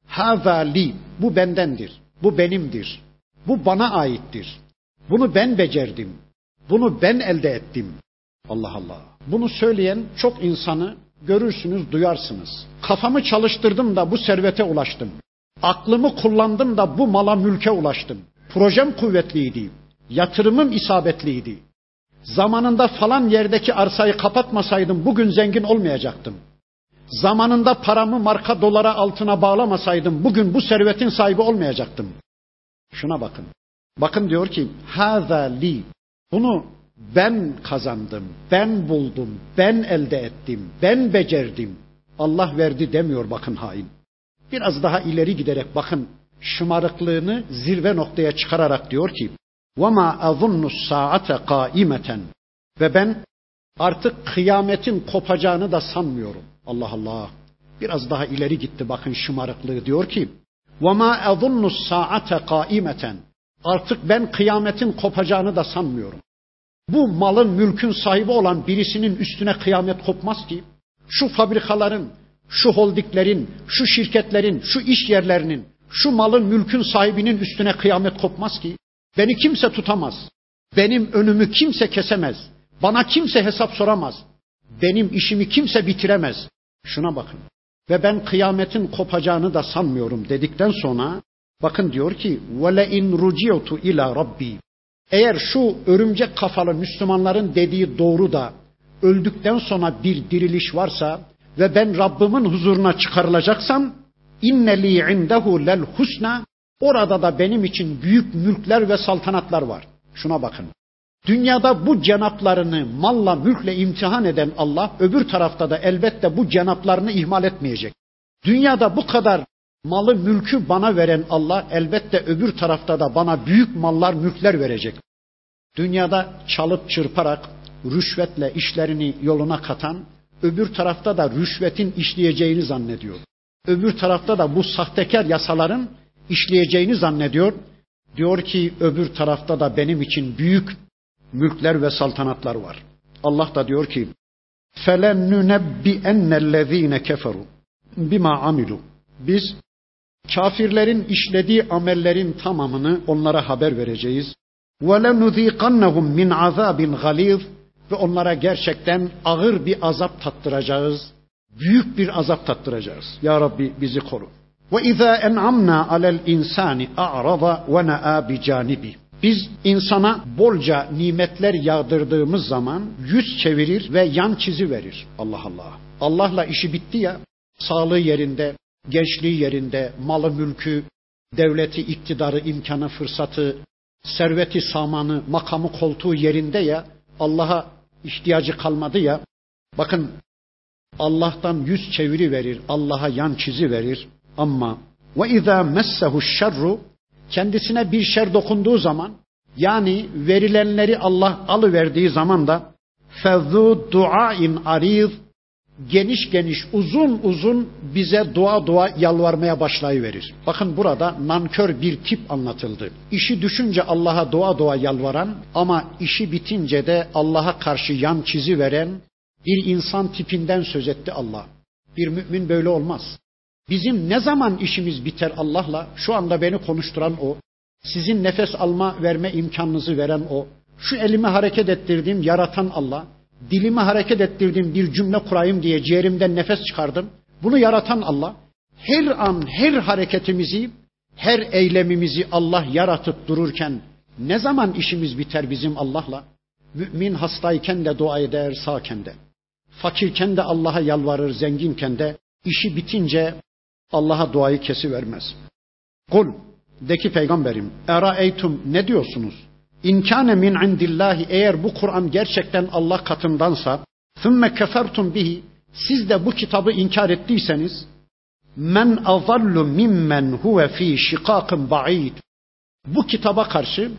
هَذَا لِي, bu bendendir, bu benimdir, bu bana aittir, bunu ben becerdim, bunu ben elde ettim. Allah Allah. Bunu söyleyen çok insanı görürsünüz, duyarsınız. Kafamı çalıştırdım da bu servete ulaştım. Aklımı kullandım da bu mala, mülke ulaştım. Projem kuvvetliydi, yatırımım isabetliydi. Zamanında falan yerdeki arsayı kapatmasaydım bugün zengin olmayacaktım. Zamanında paramı marka dolara, altına bağlamasaydım bugün bu servetin sahibi olmayacaktım. Şuna bakın. Bakın diyor ki hâzâ li. Bunu ben kazandım, ben buldum, ben elde ettim, ben becerdim. Allah verdi demiyor bakın hain. Biraz daha ileri giderek bakın şımarıklığını zirve noktaya çıkararak diyor ki وَمَا أَظُنُّ السَّاعَةَ قَائِمَةً, ve ben artık kıyametin kopacağını da sanmıyorum. Allah Allah. Biraz daha ileri gitti bakın şımarıklığı, diyor ki وَمَا أَظُنُّ السَّاعَةَ قَائِمَةً, artık ben kıyametin kopacağını da sanmıyorum. Bu malın, mülkün sahibi olan birisinin üstüne kıyamet kopmaz ki. Şu fabrikaların, şu holdiklerin, şu şirketlerin, şu iş yerlerinin, şu malın, mülkün sahibinin üstüne kıyamet kopmaz ki. Beni kimse tutamaz. Benim önümü kimse kesemez. Bana kimse hesap soramaz. Benim işimi kimse bitiremez. Şuna bakın. Ve ben kıyametin kopacağını da sanmıyorum dedikten sonra bakın diyor ki وَلَاِنْ رُجِيَوْتُ اِلَى رَبِّي, eğer şu örümcek kafalı Müslümanların dediği doğru da öldükten sonra bir diriliş varsa ve ben Rabbimin huzuruna çıkarılacaksam اِنَّ لِي عِنْدَهُ لَلْحُسْنَى, orada da benim için büyük mülkler ve saltanatlar var. Şuna bakın. Dünyada bu cenaplarını malla, mülkle imtihan eden Allah öbür tarafta da elbette bu cenaplarını ihmal etmeyecek. Dünyada bu kadar malı, mülkü bana veren Allah elbette öbür tarafta da bana büyük mallar, mülkler verecek. Dünyada çalıp çırparak rüşvetle işlerini yoluna katan öbür tarafta da rüşvetin işleyeceğini zannediyor. Öbür tarafta da bu sahtekar yasaların işleyeceğini zannediyor. Diyor ki öbür tarafta da benim için büyük mülkler ve saltanatlar var. Allah da diyor ki فَلَنُّنَبِّئَنَّ الَّذ۪ينَ كَفَرُوا بِمَا عَمِلُوا, biz kafirlerin işlediği amellerin tamamını onlara haber vereceğiz. وَلَنُذ۪يقَنَّهُمْ مِنْ عَذَابٍ غَل۪يظٍ, ve onlara gerçekten ağır bir azap tattıracağız. Büyük bir azap tattıracağız. Ya Rabbi bizi koru. وَاِذَا اَنْعَمْنَا عَلَى الْاِنْسَانِ اَعْرَضَ وَنَآ بِجَانِبِ, biz insana bolca nimetler yağdırdığımız zaman yüz çevirir ve yan çizi verir. Allah Allah. Allah'la işi bitti ya, sağlığı yerinde, gençliği yerinde, malı mülkü, devleti, iktidarı, imkanı, fırsatı, serveti, samanı, makamı, koltuğu yerinde ya, Allah'a ihtiyacı kalmadı ya. Bakın Allah'tan yüz çeviri verir, Allah'a yan çizi verir. Ama وَاِذَا مَسَّهُ الشَّرُّ, kendisine bir şer dokunduğu zaman, yani verilenleri Allah alıverdiği zaman da فَذُّ دُعَاءٍ عَرِيضٍ, geniş geniş, uzun uzun bize dua dua yalvarmaya başlayıverir. Bakın burada nankör bir tip anlatıldı. İşi düşünce Allah'a dua dua yalvaran ama işi bitince de Allah'a karşı yan çizi veren, Bir insan tipinden söz etti Allah. Bir mümin böyle olmaz. Bizim ne zaman işimiz biter Allah'la? Şu anda beni konuşturan O. Sizin nefes alma verme imkanınızı veren O. Şu elimi hareket ettirdiğim yaratan Allah. Dilimi hareket ettirdiğim bir cümle kurayım diye ciğerimden nefes çıkardım. Bunu yaratan Allah. Her an her hareketimizi, her eylemimizi Allah yaratıp dururken ne zaman işimiz biter bizim Allah'la? Mümin hastayken de dua eder, sağken de. Fakirken de Allah'a yalvarır, zenginken de. İşi bitince Allah'a duayı kesivermez. Kul, de ki peygamberim, eraeytum, ne diyorsunuz? İnkâne min indillahi, eğer bu Kur'an gerçekten Allah katındansa, thumme kefertum bihi, siz de bu kitabı inkar ettiyseniz, men azallu mimmen huve fi şikâkın ba'id, bu kitaba karşı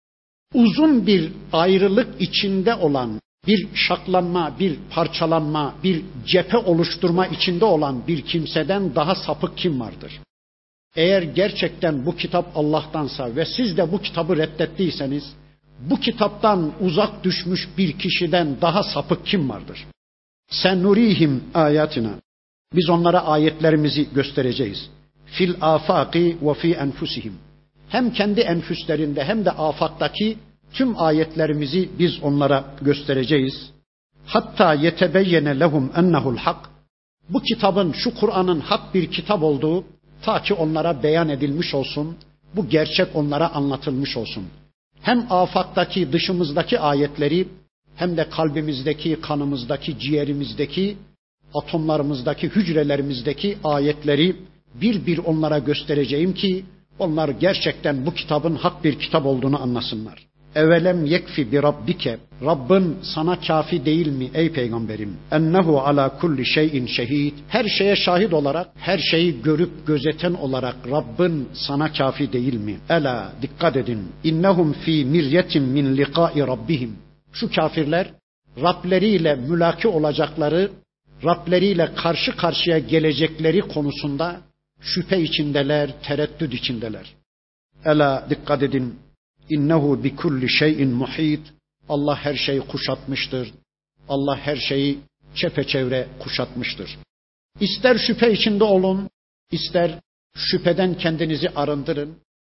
uzun bir ayrılık içinde olan, bir şaklanma, bir parçalanma, bir cephe oluşturma içinde olan bir kimseden daha sapık kim vardır? Eğer gerçekten bu kitap Allah'tansa ve siz de bu kitabı reddettiyseniz, bu kitaptan uzak düşmüş bir kişiden daha sapık kim vardır? Sen nurihim ayatina. Biz onlara ayetlerimizi göstereceğiz. Fil afaki ve fi enfusihim. Hem kendi enfüslerinde hem de afaktaki tüm ayetlerimizi biz onlara göstereceğiz. Hatta yetebeyyene lehum ennehul hak. Bu kitabın, şu Kur'an'ın hak bir kitap olduğu ta ki onlara beyan edilmiş olsun. Bu gerçek onlara anlatılmış olsun. Hem afaktaki, dışımızdaki ayetleri hem de kalbimizdeki, kanımızdaki, ciğerimizdeki, atomlarımızdaki, hücrelerimizdeki ayetleri bir bir onlara göstereceğim ki onlar gerçekten bu kitabın hak bir kitap olduğunu anlasınlar. Evelem yekfi bi rabbike, Rabbin sana kafi değil mi ey peygamberim? Ennehu ala kulli şeyin şehid, her şeye şahit olarak, her şeyi görüp gözeten olarak Rabbin sana kafi değil mi? Ela, dikkat edin. İnnehum fi miryetin min liqai rabbihim. Şu kafirler Rableriyle mülaki olacakları, Rableriyle karşı karşıya gelecekleri konusunda şüphe içindeler, tereddüt içindeler. Ela, dikkat edin. İnnehu bi kulli şeyin muhit. Allah her şeyi kuşatmıştır. Allah her şeyi çepeçevre kuşatmıştır. İster şüphe içinde olun, ister şüpheden kendinizi arındırın.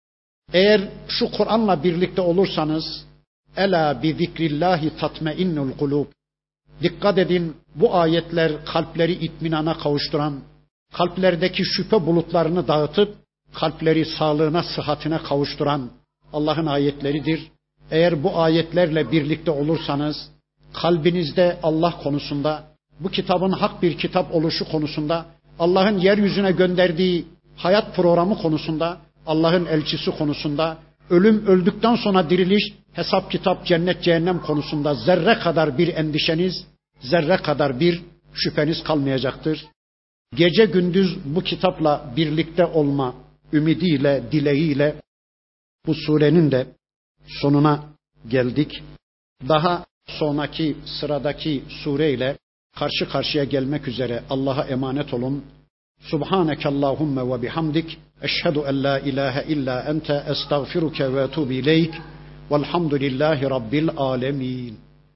Eğer şu Kur'an'la birlikte olursanız, ela bi zikrillahi tatmainnul kulub. Dikkat edin, bu ayetler kalpleri itminana kavuşturan, kalplerdeki şüphe bulutlarını dağıtıp kalpleri sağlığına, sıhhatine kavuşturan Allah'ın ayetleridir. Eğer bu ayetlerle birlikte olursanız, kalbinizde Allah konusunda, bu kitabın hak bir kitap oluşu konusunda, Allah'ın yeryüzüne gönderdiği hayat programı konusunda, Allah'ın elçisi konusunda, ölüm, öldükten sonra diriliş, hesap kitap, cennet, cehennem konusunda zerre kadar bir endişeniz, zerre kadar bir şüpheniz kalmayacaktır. Gece gündüz bu kitapla birlikte olma ümidiyle, dileğiyle bu surenin de sonuna geldik. Daha sonraki sıradaki sureyle karşı karşıya gelmek üzere Allah'a emanet olun. Subhanekallahumma ve bihamdik. Eşhedü en la ilahe illa ente estağfiruke ve etûbü ileyk. Velhamdülillahi Rabbil alemin.